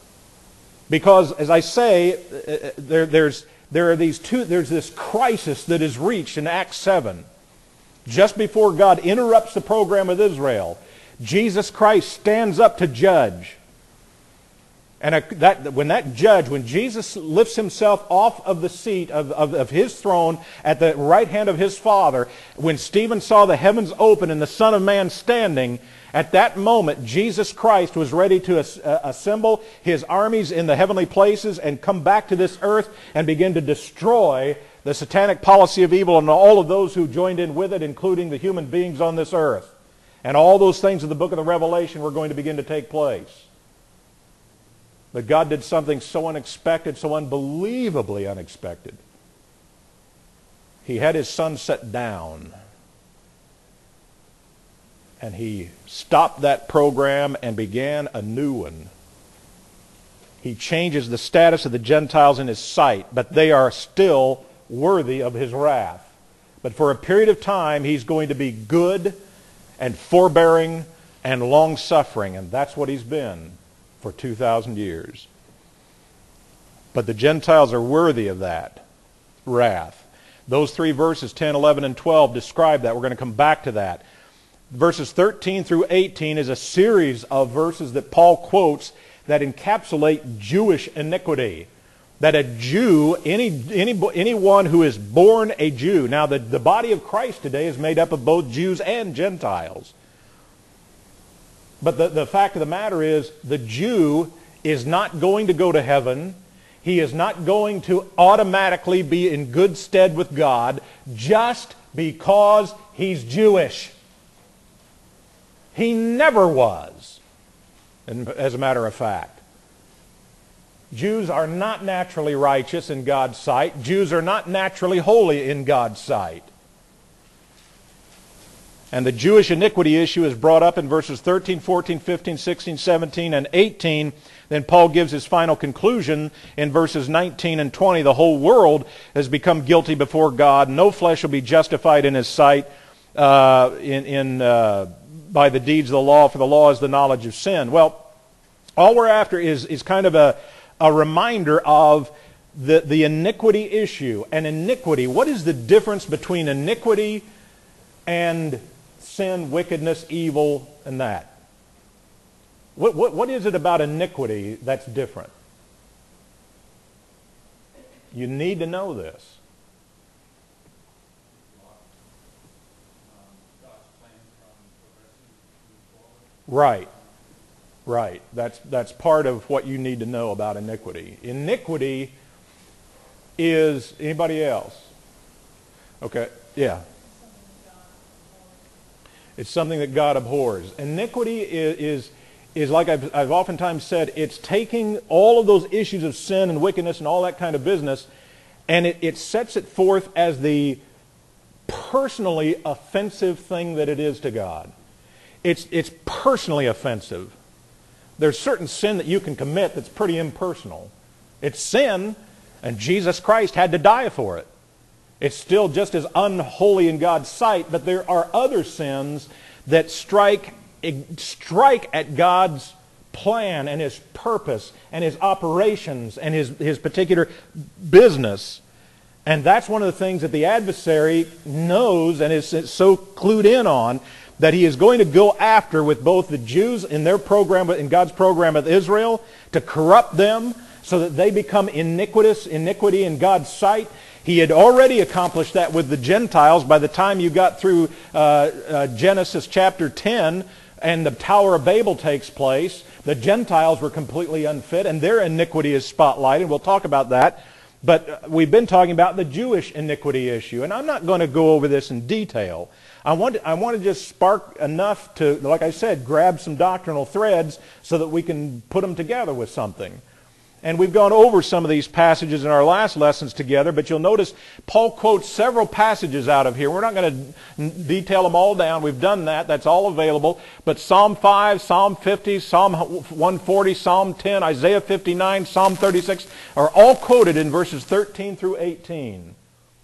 Because, as I say, there, there's... There are these two, there's this crisis that is reached in Acts seven. Just before God interrupts the program with Israel, Jesus Christ stands up to judge. And a, that, when that judge, when Jesus lifts himself off of the seat of, of, of his throne at the right hand of his Father, when Stephen saw the heavens open and the Son of Man standing, at that moment, Jesus Christ was ready to as, uh, assemble his armies in the heavenly places and come back to this earth and begin to destroy the satanic policy of evil and all of those who joined in with it, including the human beings on this earth. And all those things in the book of the Revelation were going to begin to take place. But God did something so unexpected, so unbelievably unexpected. He had his Son set down. And he stopped that program and began a new one. He changes the status of the Gentiles in his sight, but they are still worthy of his wrath. But for a period of time, he's going to be good and forbearing and long-suffering, and that's what he's been for two thousand years. But the Gentiles are worthy of that wrath. Those three verses, ten, eleven, and twelve, describe that. We're going to come back to that. Verses thirteen through eighteen is a series of verses that Paul quotes that encapsulate Jewish iniquity. That a Jew, any, any, anyone who is born a Jew. Now, the, the body of Christ today is made up of both Jews and Gentiles. But the, the fact of the matter is, the Jew is not going to go to heaven. He is not going to automatically be in good stead with God just because he's Jewish. He never was, and as a matter of fact. Jews are not naturally righteous in God's sight. Jews are not naturally holy in God's sight. And the Jewish iniquity issue is brought up in verses thirteen, fourteen, fifteen, sixteen, seventeen, and eighteen. Then Paul gives his final conclusion in verses nineteen and twenty. The whole world has become guilty before God. No flesh will be justified in his sight uh, in, in, uh, by the deeds of the law, for the law is the knowledge of sin. Well, all we're after is, is kind of a, a reminder of the, the iniquity issue. And iniquity, what is the difference between iniquity and sin, wickedness, evil, and that? What, what, what is it about iniquity that's different? You need to know this. Right. Right. That's, that's part of what you need to know about iniquity. Iniquity is, anybody else? Okay. Yeah. It's something that God abhors. Iniquity is, is, is like I've, I've oftentimes said, it's taking all of those issues of sin and wickedness and all that kind of business, and it, it sets it forth as the personally offensive thing that it is to God. It's, it's personally offensive. There's certain sin that you can commit that's pretty impersonal. It's sin, and Jesus Christ had to die for it. It's still just as unholy in God's sight, but there are other sins that strike, strike at God's plan and His purpose and His operations and His, His particular business. And that's one of the things that the adversary knows and is so clued in on, that he is going to go after with both the Jews in their program, in God's program with Israel, to corrupt them so that they become iniquitous, iniquity in God's sight. He had already accomplished that with the Gentiles by the time you got through uh, uh, Genesis chapter ten and the Tower of Babel takes place. The Gentiles were completely unfit and their iniquity is spotlighted. We'll talk about that. But we've been talking about the Jewish iniquity issue, and I'm not going to go over this in detail. I want to, I want to just spark enough to, like I said, grab some doctrinal threads so that we can put them together with something. And we've gone over some of these passages in our last lessons together, but you'll notice Paul quotes several passages out of here. We're not going to detail them all down. We've done that. That's all available. But Psalm five, Psalm fifty, Psalm one forty, Psalm ten, Isaiah fifty-nine, Psalm thirty-six are all quoted in verses thirteen through eighteen.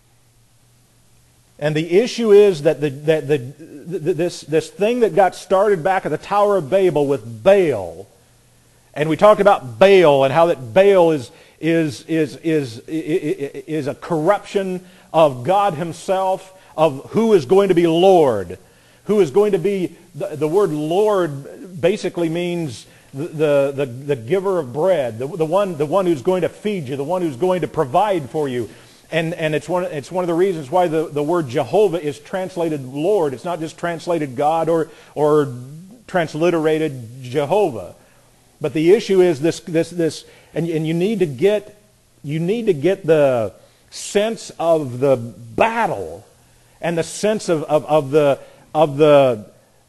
And the issue is that, the, that the, the, this, this thing that got started back at the Tower of Babel with Baal, and we talked about Baal and how that Baal is, is, is, is, is, is a corruption of God Himself, of who is going to be Lord. Who is going to be, the, the word Lord basically means the, the, the giver of bread, the, the, one, the one who's going to feed you, the one who's going to provide for you. And, and it's, one, it's one of the reasons why the, the word Jehovah is translated Lord. It's not just translated God or, or transliterated Jehovah. But the issue is this, this, this and, and you need to get, you need to get the, sense of the battle and the sense of, of, of the of the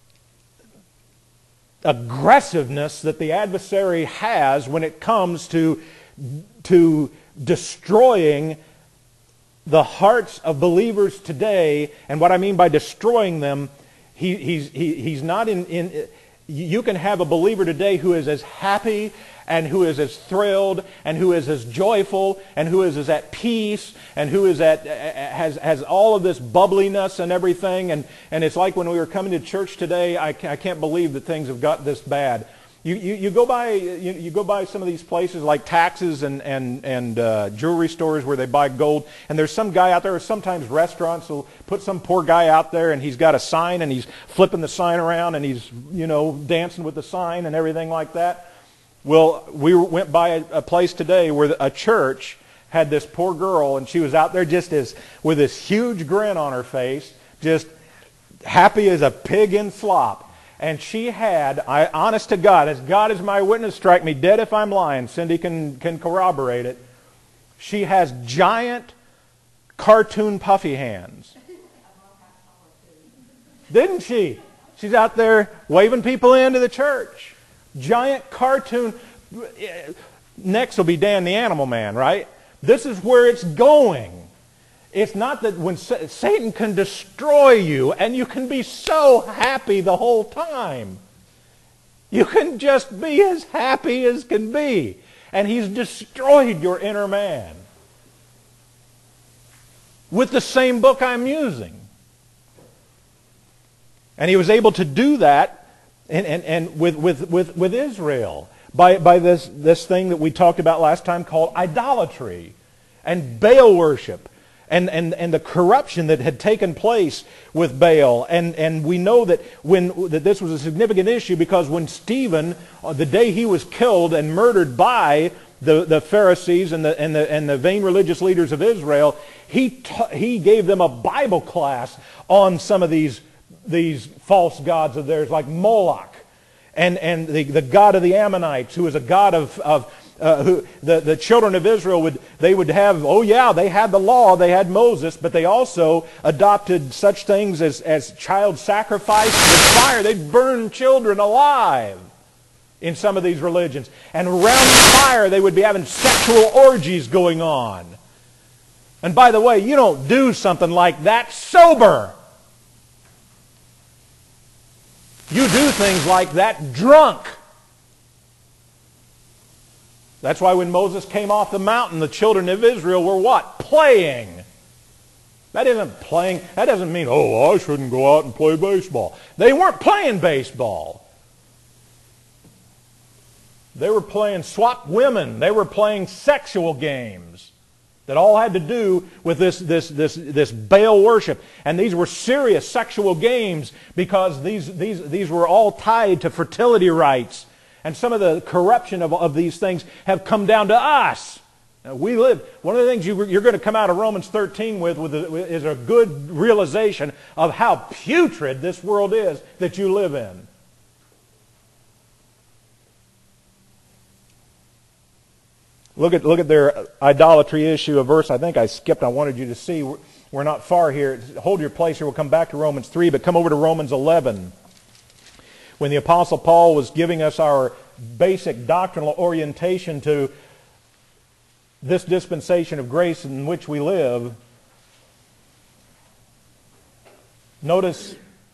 aggressiveness that the adversary has when it comes to to destroying the hearts of believers today. And what I mean by destroying them, he, he's he, he's not in, in you can have a believer today who is as happy and who is as thrilled and who is as joyful and who is as at peace and who is at has has all of this bubbliness and everything. And, and it's like when we were coming to church today, I, I can't believe that things have got this bad. You, you, you go by you, you go by some of these places like Taxes and and and uh, jewelry stores where they buy gold, and there's some guy out there, or sometimes restaurants will put some poor guy out there, and he's got a sign, and he's flipping the sign around, and he's you know dancing with the sign and everything like that. Well, we went by a, a place today where a church had this poor girl, and she was out there just as with this huge grin on her face, just happy as a pig in slop. And she had, I honest to God, as God is my witness, strike me dead if I'm lying, Cindy can, can corroborate it, she has giant cartoon puffy hands. Didn't she? She's out there waving people into the church. Giant cartoon. Next will be Dan the Animal Man, right? This is where it's going. It's not that when Satan can destroy you and you can be so happy the whole time. You can just be as happy as can be. And he's destroyed your inner man with the same book I'm using. And he was able to do that and, and, and with, with, with, with Israel by, by this, this thing that we talked about last time called idolatry and Baal worship. And, and, and the corruption that had taken place with Baal. And, and we know that, when, that this was a significant issue because when Stephen, uh, the day he was killed and murdered by the, the Pharisees and the, and, the, and the vain religious leaders of Israel, he, ta- he gave them a Bible class on some of these, these false gods of theirs, like Moloch and, and the, the god of the Ammonites, who is a god of... of Uh, who, the, the children of Israel would they would have, oh yeah, they had the law, they had Moses, but they also adopted such things as, as child sacrifice with fire. They'd burn children alive in some of these religions. And around the fire they would be having sexual orgies going on. And by the way, you don't do something like that sober. You do things like that drunk. That's why when Moses came off the mountain, the children of Israel were what? Playing. That isn't playing. That doesn't mean, oh, I shouldn't go out and play baseball. They weren't playing baseball. They were playing swap women. They were playing sexual games that all had to do with this, this, this, this Baal worship. And these were serious sexual games because these, these, these were all tied to fertility rites. And some of the corruption of, of these things have come down to us. Now, we live. One of the things you, you're going to come out of Romans thirteen with, with a, is a good realization of how putrid this world is that you live in. Look at look at their idolatry issue. A verse I think I skipped. I wanted you to see. We're, we're not far here. Hold your place here. We'll come back to Romans three, but come over to Romans eleven. When the Apostle Paul was giving us our basic doctrinal orientation to this dispensation of grace in which we live, notice,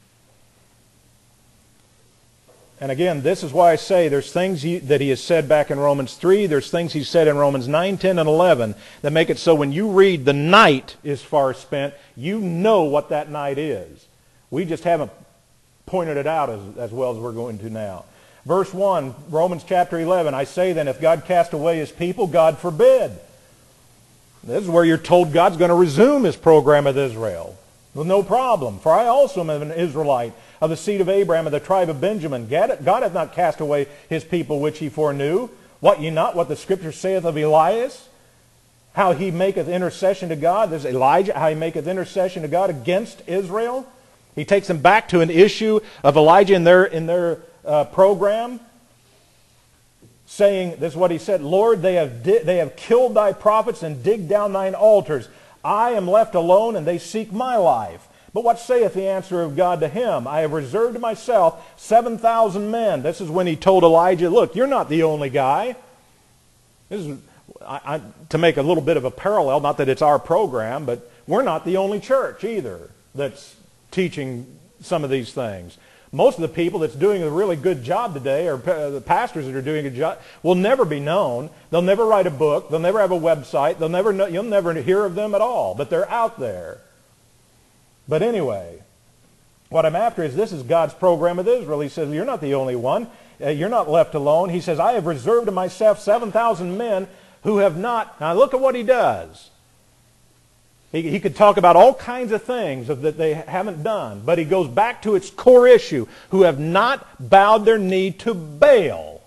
and again, this is why I say there's things he, that he has said back in Romans three, there's things he said in Romans nine, ten, and eleven that make it so when you read the night is far spent, you know what that night is. We just haven't pointed it out as, as well as we're going to now. Verse one, Romans chapter eleven, I say then, if God cast away his people, God forbid. This is where you're told God's going to resume his program with Israel. Well, no problem. For I also am an Israelite of the seed of Abraham, of the tribe of Benjamin. God, God hath not cast away his people which he foreknew. What ye not what the Scripture saith of Elias? How he maketh intercession to God. There's Elijah, how he maketh intercession to God against Israel. He takes them back to an issue of Elijah in their, in their uh, program. saying, this is what he said, Lord, they have, di- they have killed thy prophets and digged down thine altars. I am left alone, and they seek my life. But what saith the answer of God to him? I have reserved to myself seven thousand men. This is when he told Elijah, look, you're not the only guy. This is, I, I, to make a little bit of a parallel, not that it's our program, but we're not the only church either that's teaching some of these things. Most of the people that's doing a really good job today, or the pastors that are doing a good job, will never be known. They'll never write a book. They'll never have a website. They'll never know, you'll never hear of them at all. But they're out there. But anyway, what I'm after is this is God's program with Israel. He says, you're not the only one. Uh, you're not left alone. He says, I have reserved to myself seven thousand men who have not. Now look at what he does. He, he could talk about all kinds of things that they haven't done, but he goes back to its core issue, who have not bowed their knee to Baal.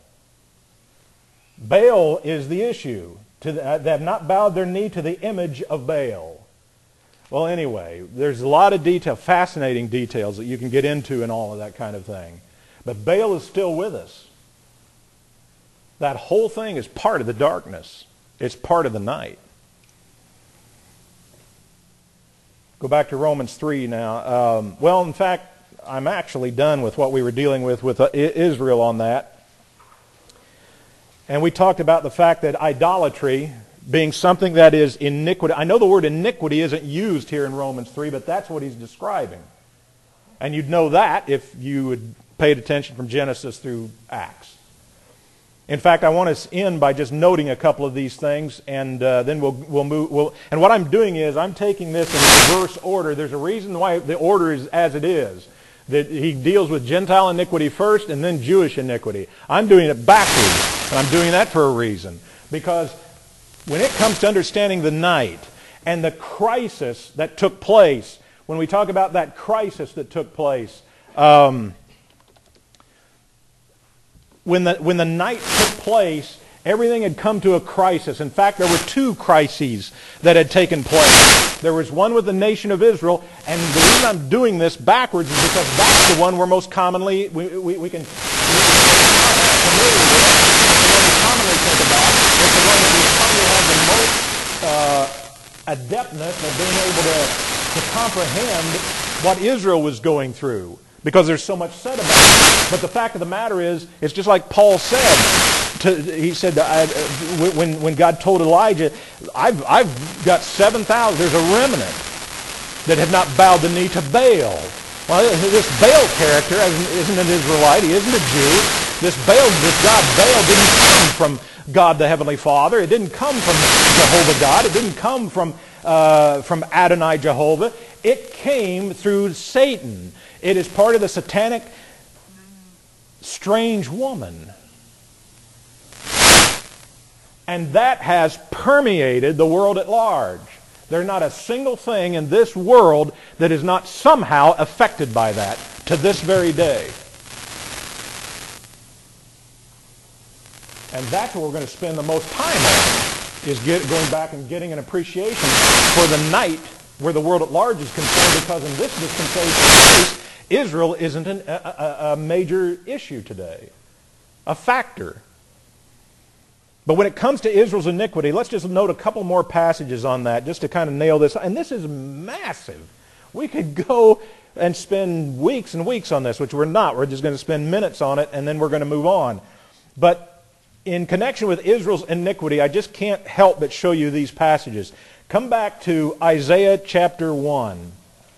Baal is the issue. To the, uh, they have not bowed their knee to the image of Baal. Well, anyway, there's a lot of detail, fascinating details that you can get into and all of that kind of thing. But Baal is still with us. That whole thing is part of the darkness. It's part of the night. Go back to Romans three now. Um, well, in fact, I'm actually done with what we were dealing with with uh, Israel on that. And we talked about the fact that idolatry being something that is iniquity. I know the word iniquity isn't used here in Romans three, but that's what he's describing. And you'd know that if you had paid attention from Genesis through Acts. In fact, I want to end by just noting a couple of these things, and uh, then we'll we'll move. We'll, and what I'm doing is I'm taking this in reverse order. There's a reason why the order is as it is. That he deals with Gentile iniquity first, and then Jewish iniquity. I'm doing it backwards, and I'm doing that for a reason. Because when it comes to understanding the night and the crisis that took place, when we talk about that crisis that took place, um, when the when the night took place, everything had come to a crisis. In fact, there were two crises that had taken place. There was one with the nation of Israel, and the reason I'm doing this backwards is because that's the one we're most commonly we we, we can. Commonly think about. It's the one that we probably have the most uh, adeptness of being able to, to comprehend what Israel was going through, because there's so much said about it. But the fact of the matter is, it's just like Paul said. To, he said, I, when, when God told Elijah, I've, I've got seven thousand, there's a remnant that have not bowed the knee to Baal. Well, this Baal character isn't an Israelite, he isn't a Jew. This Baal, this God Baal didn't come from God the Heavenly Father. It didn't come from Jehovah God. It didn't come from, uh, from Adonai Jehovah. It came through Satan. It is part of the satanic strange woman. And that has permeated the world at large. There's not a single thing in this world that is not somehow affected by that to this very day. And that's what we're going to spend the most time on, is get, going back and getting an appreciation for the night where the world at large is concerned, because in this dispensation case, Israel isn't an, a, a, a major issue today, a factor. But when it comes to Israel's iniquity, let's just note a couple more passages on that just to kind of nail this. And this is massive. We could go and spend weeks and weeks on this, which we're not. We're just going to spend minutes on it, and then we're going to move on. But in connection with Israel's iniquity, I just can't help but show you these passages. Come back to Isaiah chapter one.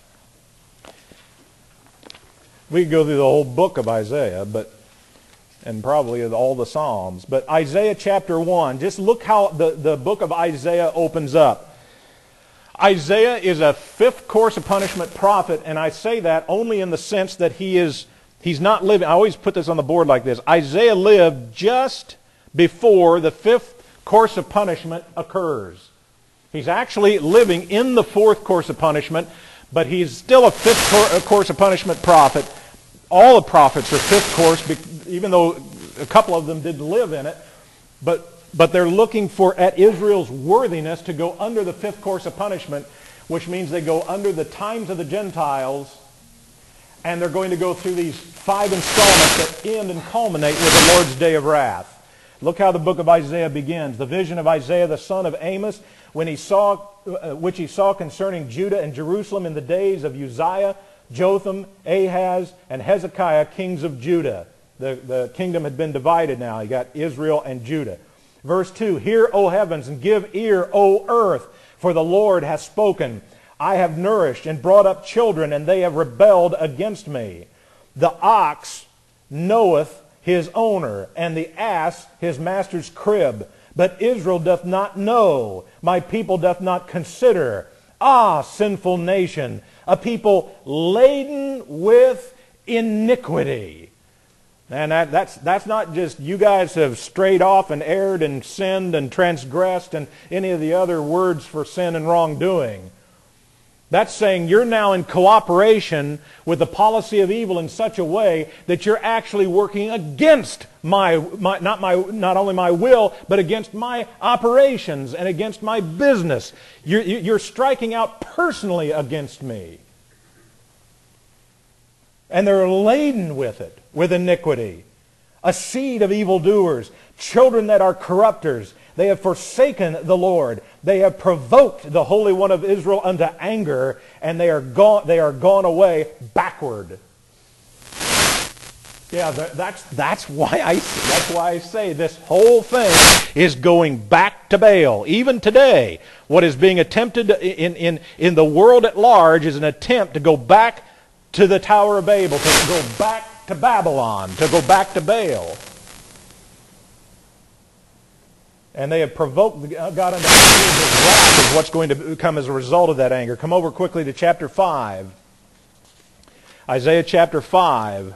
We could go through the whole book of Isaiah, but and probably all the Psalms. But Isaiah chapter one, just look how the, the book of Isaiah opens up. Isaiah is a fifth course of punishment prophet, and I say that only in the sense that he is he's not living. I always put this on the board like this. Isaiah lived just before the fifth course of punishment occurs. He's actually living in the fourth course of punishment, but he's still a fifth course of punishment prophet. All the prophets are fifth course, even though a couple of them didn't live in it. But, but they're looking for at Israel's worthiness to go under the fifth course of punishment, which means they go under the times of the Gentiles, and they're going to go through these five installments that end and culminate with the Lord's day of wrath. Look how the book of Isaiah begins. The vision of Isaiah the son of Amos, when he saw, uh, which he saw concerning Judah and Jerusalem in the days of Uzziah, Jotham, Ahaz, and Hezekiah, kings of Judah. The, the kingdom had been divided now. You got Israel and Judah. Verse two, Hear, O heavens, and give ear, O earth, for the Lord hath spoken. I have nourished and brought up children, and they have rebelled against me. The ox knoweth his owner, and the ass his master's crib. But Israel doth not know, my people doth not consider. Ah, sinful nation, a people laden with iniquity. And that, that's, that's not just you guys have strayed off and erred and sinned and transgressed and any of the other words for sin and wrongdoing. That's saying you're now in cooperation with the policy of evil in such a way that you're actually working against my, my, not my, not only my will, but against my operations and against my business. You're, you're striking out personally against me. And they're laden with it, with iniquity. A seed of evildoers, children that are corrupters. They have forsaken the Lord. They have provoked the Holy One of Israel unto anger, and they are gone, they are gone away backward. Yeah, that's, that's, why I, that's why I say this whole thing is going back to Baal. Even today, what is being attempted in, in, in the world at large is an attempt to go back to the Tower of Babel, to go back to Babylon, to go back to Baal. And they have provoked God unto anger. His wrath is what's going to come as a result of that anger. Come over quickly to chapter five. Isaiah chapter five.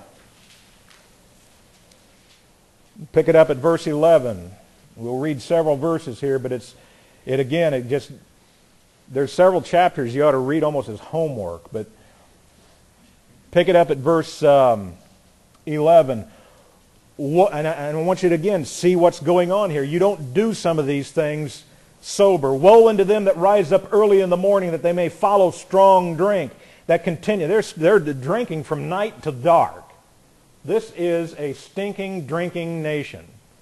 Pick it up at verse eleven. We'll read several verses here, but it's, it again, it just, there's several chapters you ought to read almost as homework, but pick it up at verse um, eleven. And I want you to again see what's going on here. You don't do some of these things sober. Woe unto them that rise up early in the morning, that they may follow strong drink that continue. They're, they're drinking from night to dark. This is a stinking drinking nation.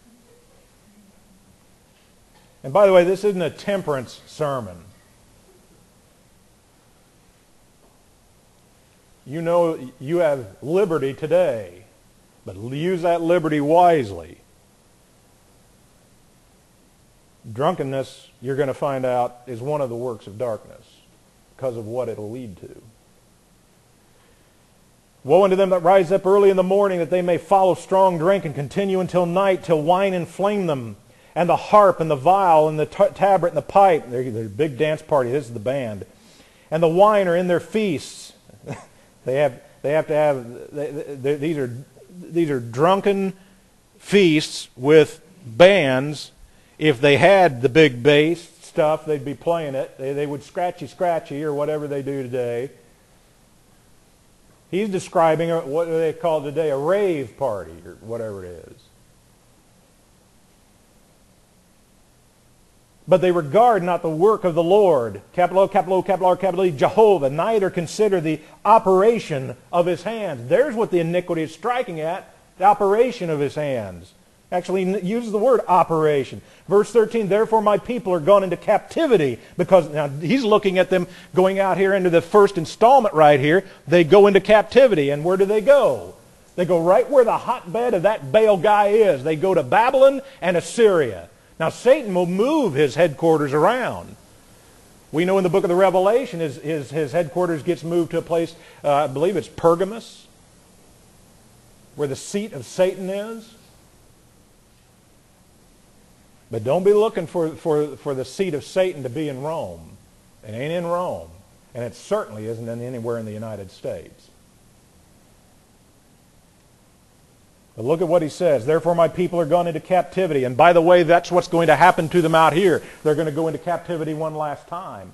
And by the way, this isn't a temperance sermon. You know you have liberty today. But use that liberty wisely. Drunkenness, you're going to find out, is one of the works of darkness because of what it'll lead to. Woe unto them that rise up early in the morning, that they may follow strong drink and continue until night, till wine inflame them, and the harp and the viol and the tabret and the pipe. They're, they're a big dance party. This is the band. And the wine are in their feasts. they have they have to have, they, they, these are... These are drunken feasts with bands. If they had the big bass stuff, they'd be playing it. They, they would scratchy scratchy or whatever they do today. He's describing what they call today a rave party or whatever it is. But they regard not the work of the Lord, capital O, capital O, capital R, capital E, Jehovah, neither consider the operation of His hands. There's what the iniquity is striking at, the operation of His hands. Actually uses the word operation. Verse thirteen, Therefore my people are gone into captivity, because now he's looking at them going out here into the first installment right here. They go into captivity, and where do they go? They go right where the hotbed of that Baal guy is. They go to Babylon and Assyria. Now, Satan will move his headquarters around. We know in the book of the Revelation his, his, his headquarters gets moved to a place, uh, I believe it's Pergamus, where the seat of Satan is. But don't be looking for, for, for the seat of Satan to be in Rome. It ain't in Rome. And it certainly isn't in anywhere in the United States. But look at what he says. Therefore my people are gone into captivity. And by the way, that's what's going to happen to them out here. They're going to go into captivity one last time.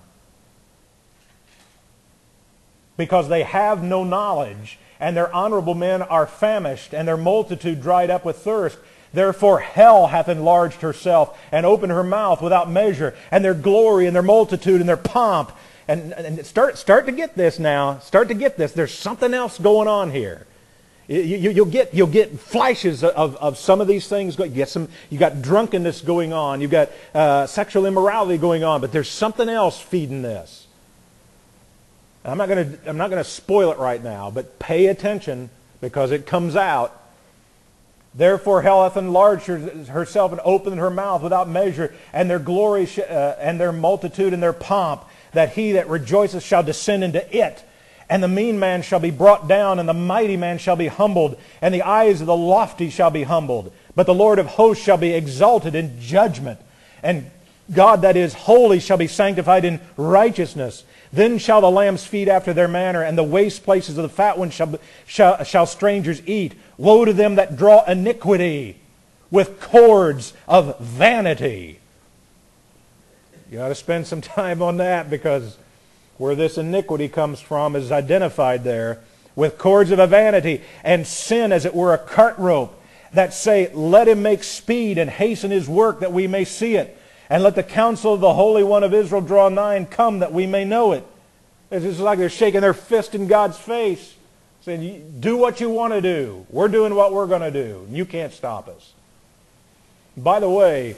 Because they have no knowledge, and their honorable men are famished, and their multitude dried up with thirst. Therefore hell hath enlarged herself, and opened her mouth without measure, and their glory, and their multitude, and their pomp. And, and start, start to get this now. Start to get this. There's something else going on here. You, you, you'll get you'll get flashes of, of some of these things. You get some. You got drunkenness going on. You've got uh, sexual immorality going on. But there's something else feeding this. I'm not going to I'm not going to spoil it right now. But pay attention because it comes out. Therefore, hell hath enlarged herself and opened her mouth without measure, and their glory sh- uh, and their multitude and their pomp, that he that rejoiceth shall descend into it. And the mean man shall be brought down, and the mighty man shall be humbled, and the eyes of the lofty shall be humbled. But the Lord of hosts shall be exalted in judgment, and God that is holy shall be sanctified in righteousness. Then shall the lambs feed after their manner, and the waste places of the fat ones shall, shall, shall strangers eat. Woe to them that draw iniquity with cords of vanity. You ought to spend some time on that, because where this iniquity comes from is identified there, with cords of a vanity, and sin as it were a cart rope, that say, let him make speed and hasten his work that we may see it. And let the counsel of the Holy One of Israel draw nigh and come that we may know it. It's just like they're shaking their fist in God's face, saying, do what you want to do. We're doing what we're going to do. You can't stop us. By the way,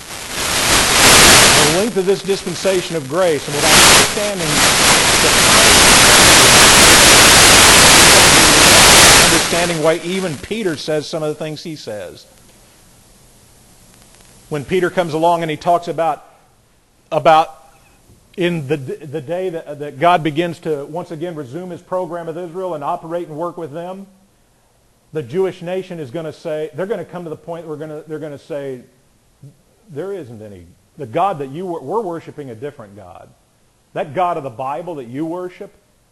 the length of this dispensation of grace, and without understanding the understanding why even Peter says some of the things he says. When Peter comes along and he talks about about in the the day that, that God begins to once again resume His program with Israel and operate and work with them, the Jewish nation is going to say, they're going to come to the point where we're going to, they're going to say, there isn't any. The God that you, we're worshiping a different God. That God of the Bible that you worship,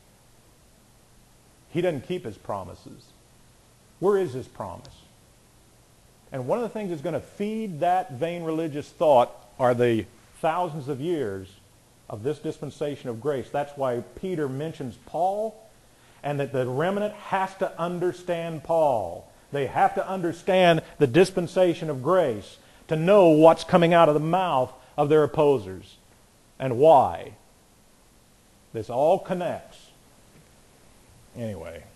He doesn't keep His promises. Where is His promise? And one of the things that's going to feed that vain religious thought are the thousands of years of this dispensation of grace. That's why Peter mentions Paul, and that the remnant has to understand Paul. They have to understand the dispensation of grace to know what's coming out of the mouth of their opposers and why. This all connects. Anyway.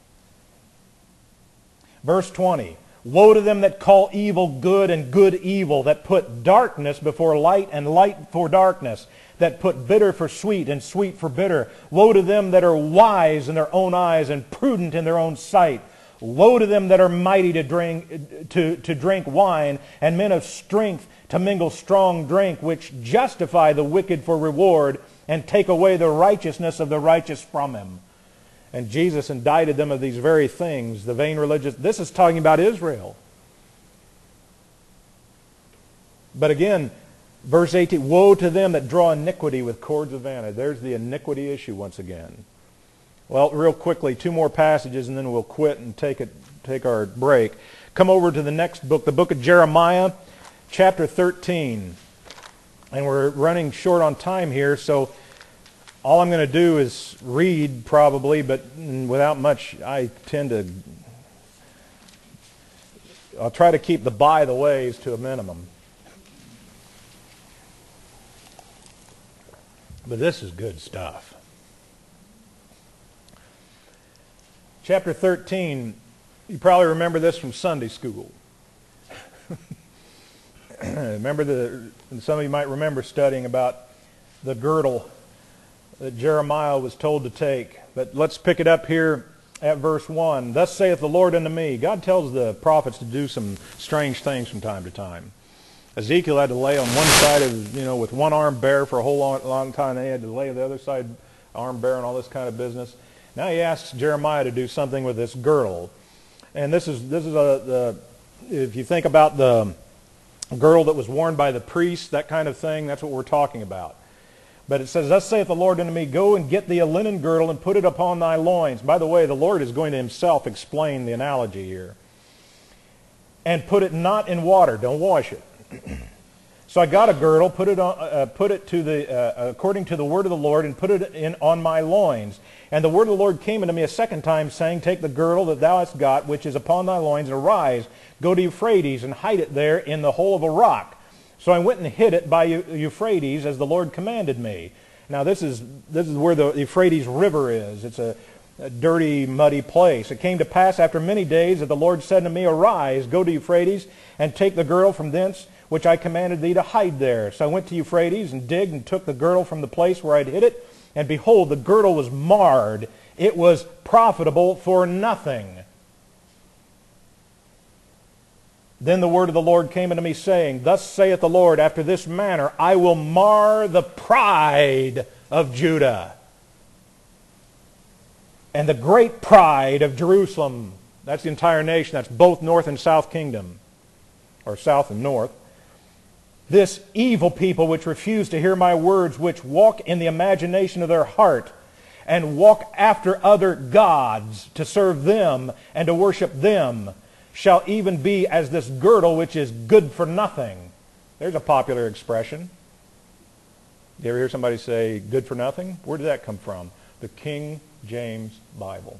Verse twenty. Woe to them that call evil good and good evil, that put darkness before light and light for darkness, that put bitter for sweet and sweet for bitter. Woe to them that are wise in their own eyes and prudent in their own sight. Woe to them that are mighty to drink, to, to drink wine, and men of strength to mingle strong drink, which justify the wicked for reward, and take away the righteousness of the righteous from him. And Jesus indicted them of these very things, the vain religious. This is talking about Israel. But again, verse eighteen, woe to them that draw iniquity with cords of vanity. There's the iniquity issue once again. Well, real quickly, two more passages and then we'll quit and take it, take our break. Come over to the next book, the book of Jeremiah, chapter thirteen. And we're running short on time here, so all I'm going to do is read probably, but without much, I tend to, I'll try to keep the by the ways to a minimum. But this is good stuff. Chapter thirteen, you probably remember this from Sunday school. Remember the, and some of you might remember studying about the girdle that Jeremiah was told to take. But let's pick it up here at verse one. Thus saith the Lord unto me. God tells the prophets to do some strange things from time to time. Ezekiel had to lay on one side of, you know, with one arm bare for a whole long, long time. They had to lay the other side arm bare and all this kind of business. Now he asks Jeremiah to do something with this girdle. And this is, this is a, the, if you think about the girdle that was worn by the priests, that kind of thing, that's what we're talking about. But it says, thus saith the Lord unto me, go and get thee a linen girdle and put it upon thy loins. By the way, the Lord is going to himself explain the analogy here. And put it not in water. Don't wash it. So I got a girdle, put it on, uh, put it to the uh, according to the word of the Lord, and put it in on my loins. And the word of the Lord came unto me a second time, saying, take the girdle that thou hast got, which is upon thy loins, and arise, go to Euphrates, and hide it there in the hole of a rock. So I went and hid it by Euphrates, as the Lord commanded me. Now this is this is where the Euphrates River is. It's a a dirty, muddy place. It came to pass after many days that the Lord said to me, Arise, go to Euphrates, and take the girdle from thence, which I commanded thee to hide there. So I went to Euphrates, and digged, and took the girdle from the place where I had hid it, and behold, the girdle was marred. It was profitable for nothing. Then the word of the Lord came unto me, saying, Thus saith the Lord, after this manner I will mar the pride of Judah, and the great pride of Jerusalem. That's the entire nation. That's both north and south kingdom, or south and north. This evil people which refuse to hear my words, which walk in the imagination of their heart, and walk after other gods to serve them and to worship them, shall even be as this girdle which is good for nothing. There's a popular expression. You ever hear somebody say, good for nothing? Where did that come from? The King James Bible.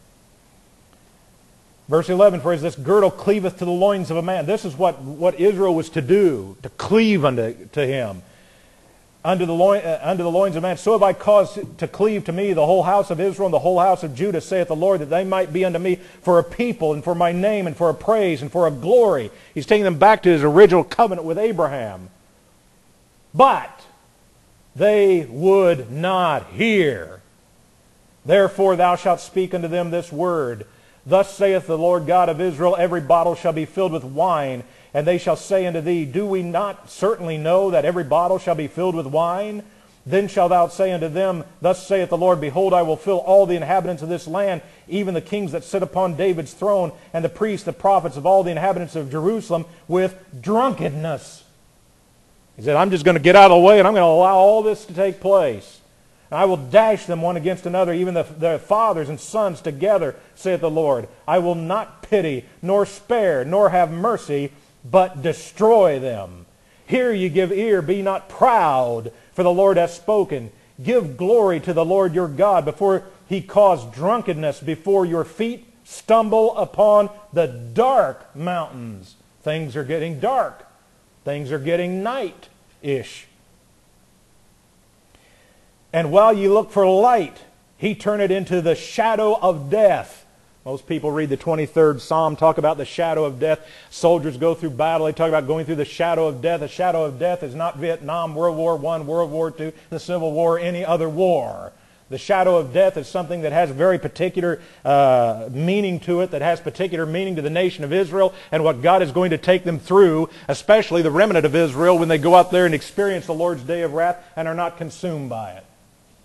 Verse eleven, For as this girdle cleaveth to the loins of a man. This is what, what Israel was to do, to cleave unto to him. Under the, loin, uh, under the loins of man, so have I caused to cleave to me the whole house of Israel and the whole house of Judah, saith the Lord, that they might be unto me for a people and for my name and for a praise and for a glory. He's taking them back to his original covenant with Abraham. But they would not hear. Therefore thou shalt speak unto them this word. Thus saith the Lord God of Israel, Every bottle shall be filled with wine, and they shall say unto thee, Do we not certainly know that every bottle shall be filled with wine? Then shalt thou say unto them, Thus saith the Lord, Behold, I will fill all the inhabitants of this land, even the kings that sit upon David's throne, and the priests, the prophets of all the inhabitants of Jerusalem, with drunkenness. He said, I'm just going to get out of the way, and I'm going to allow all this to take place. And I will dash them one against another, even the, their fathers and sons together, saith the Lord. I will not pity, nor spare, nor have mercy, but destroy them. Hear ye, give ear, be not proud, for the Lord hath spoken. Give glory to the Lord your God, before he cause drunkenness before your feet stumble upon the dark mountains. Things are getting dark. Things are getting night-ish. And while ye look for light, he turneth into the shadow of death. Most people read the twenty-third Psalm, talk about the shadow of death. Soldiers go through battle. They talk about going through the shadow of death. The shadow of death is not Vietnam, World War One, World War Two, the Civil War, any other war. The shadow of death is something that has very particular uh, meaning to it, that has particular meaning to the nation of Israel and what God is going to take them through, especially the remnant of Israel when they go out there and experience the Lord's day of wrath and are not consumed by it.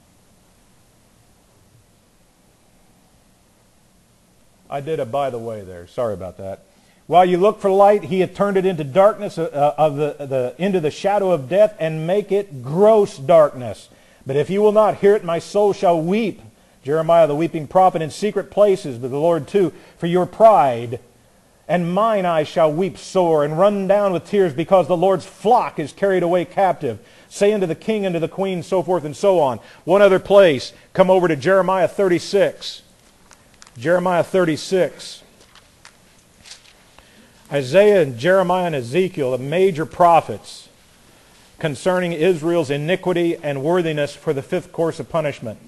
I did a by the way there. Sorry about that. While you look for light, he hath turned it into darkness, uh, of the, the into the shadow of death, and make it gross darkness. But if you will not hear it, my soul shall weep. Jeremiah the weeping prophet, in secret places, but the Lord too, for your pride. And mine eyes shall weep sore, and run down with tears, because the Lord's flock is carried away captive. Say unto the king and to the queen, so forth and so on. One other place, come over to Jeremiah thirty-six. Jeremiah thirty-six. Isaiah and Jeremiah and Ezekiel, the major prophets concerning Israel's iniquity and worthiness for the fifth course of punishment.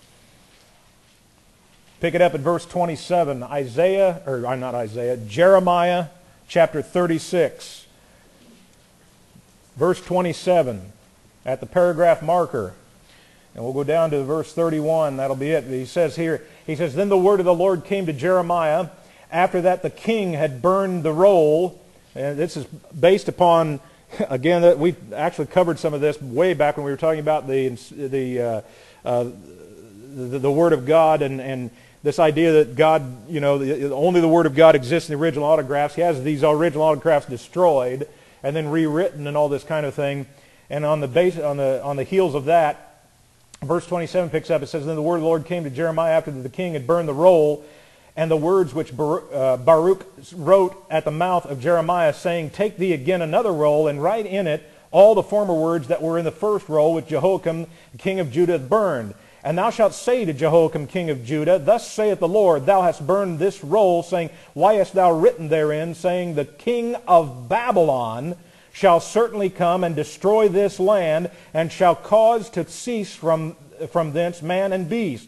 Pick it up at verse twenty-seven. Isaiah, or not Isaiah, Jeremiah chapter thirty-six. Verse twenty-seven at the paragraph marker. And we'll go down to verse thirty-one. That'll be it. He says here, he says, Then the word of the Lord came to Jeremiah. After that the king had burned the roll. And this is based upon, again, that we've actually covered some of this way back when we were talking about the the uh, uh, the, the Word of God and, and this idea that God, you know, the, only the Word of God exists in the original autographs. He has these original autographs destroyed and then rewritten and all this kind of thing. And on the base, on the on the heels of that, verse twenty-seven picks up, it says, Then the word of the Lord came to Jeremiah after the king had burned the roll, and the words which Baruch wrote at the mouth of Jeremiah, saying, Take thee again another roll, and write in it all the former words that were in the first roll, which Jehoiakim king of Judah hath burned. And thou shalt say to Jehoiakim king of Judah, Thus saith the Lord, Thou hast burned this roll, saying, Why hast thou written therein, saying, The king of Babylon shall certainly come and destroy this land, and shall cause to cease from, from thence man and beast.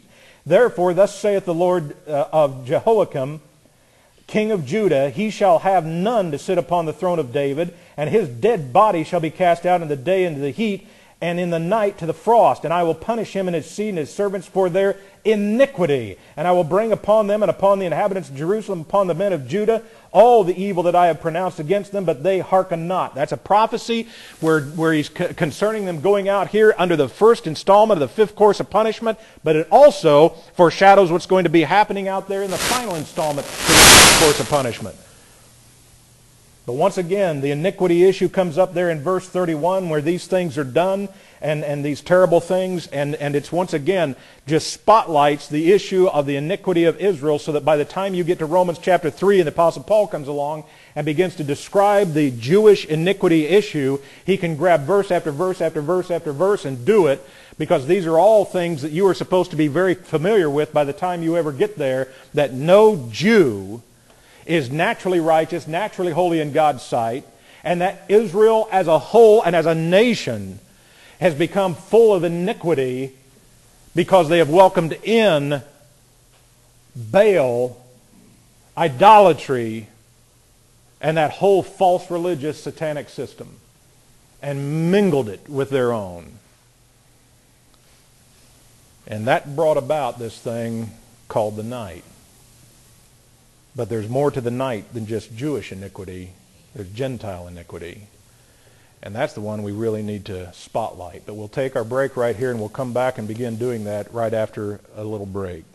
Therefore, thus saith the Lord uh, of Jehoiakim, king of Judah, he shall have none to sit upon the throne of David, and his dead body shall be cast out in the day into the heat, and in the night to the frost. And I will punish him and his seed and his servants for their iniquity. And I will bring upon them and upon the inhabitants of Jerusalem, upon the men of Judah, all the evil that I have pronounced against them, but they hearken not. That's a prophecy where, where he's c- concerning them going out here under the first installment of the fifth course of punishment, but it also foreshadows what's going to be happening out there in the final installment of the fifth course of punishment. But once again, the iniquity issue comes up there in verse thirty-one where these things are done and, and these terrible things. And, and it's once again just spotlights the issue of the iniquity of Israel so that by the time you get to Romans chapter three and the Apostle Paul comes along and begins to describe the Jewish iniquity issue, he can grab verse after verse after verse after verse and do it, because these are all things that you are supposed to be very familiar with by the time you ever get there, that no Jew is naturally righteous, naturally holy in God's sight, and that Israel as a whole and as a nation has become full of iniquity because they have welcomed in Baal, idolatry, and that whole false religious satanic system, and mingled it with their own. And that brought about this thing called the night. But there's more to the night than just Jewish iniquity. There's Gentile iniquity. And that's the one we really need to spotlight. But we'll take our break right here and we'll come back and begin doing that right after a little break.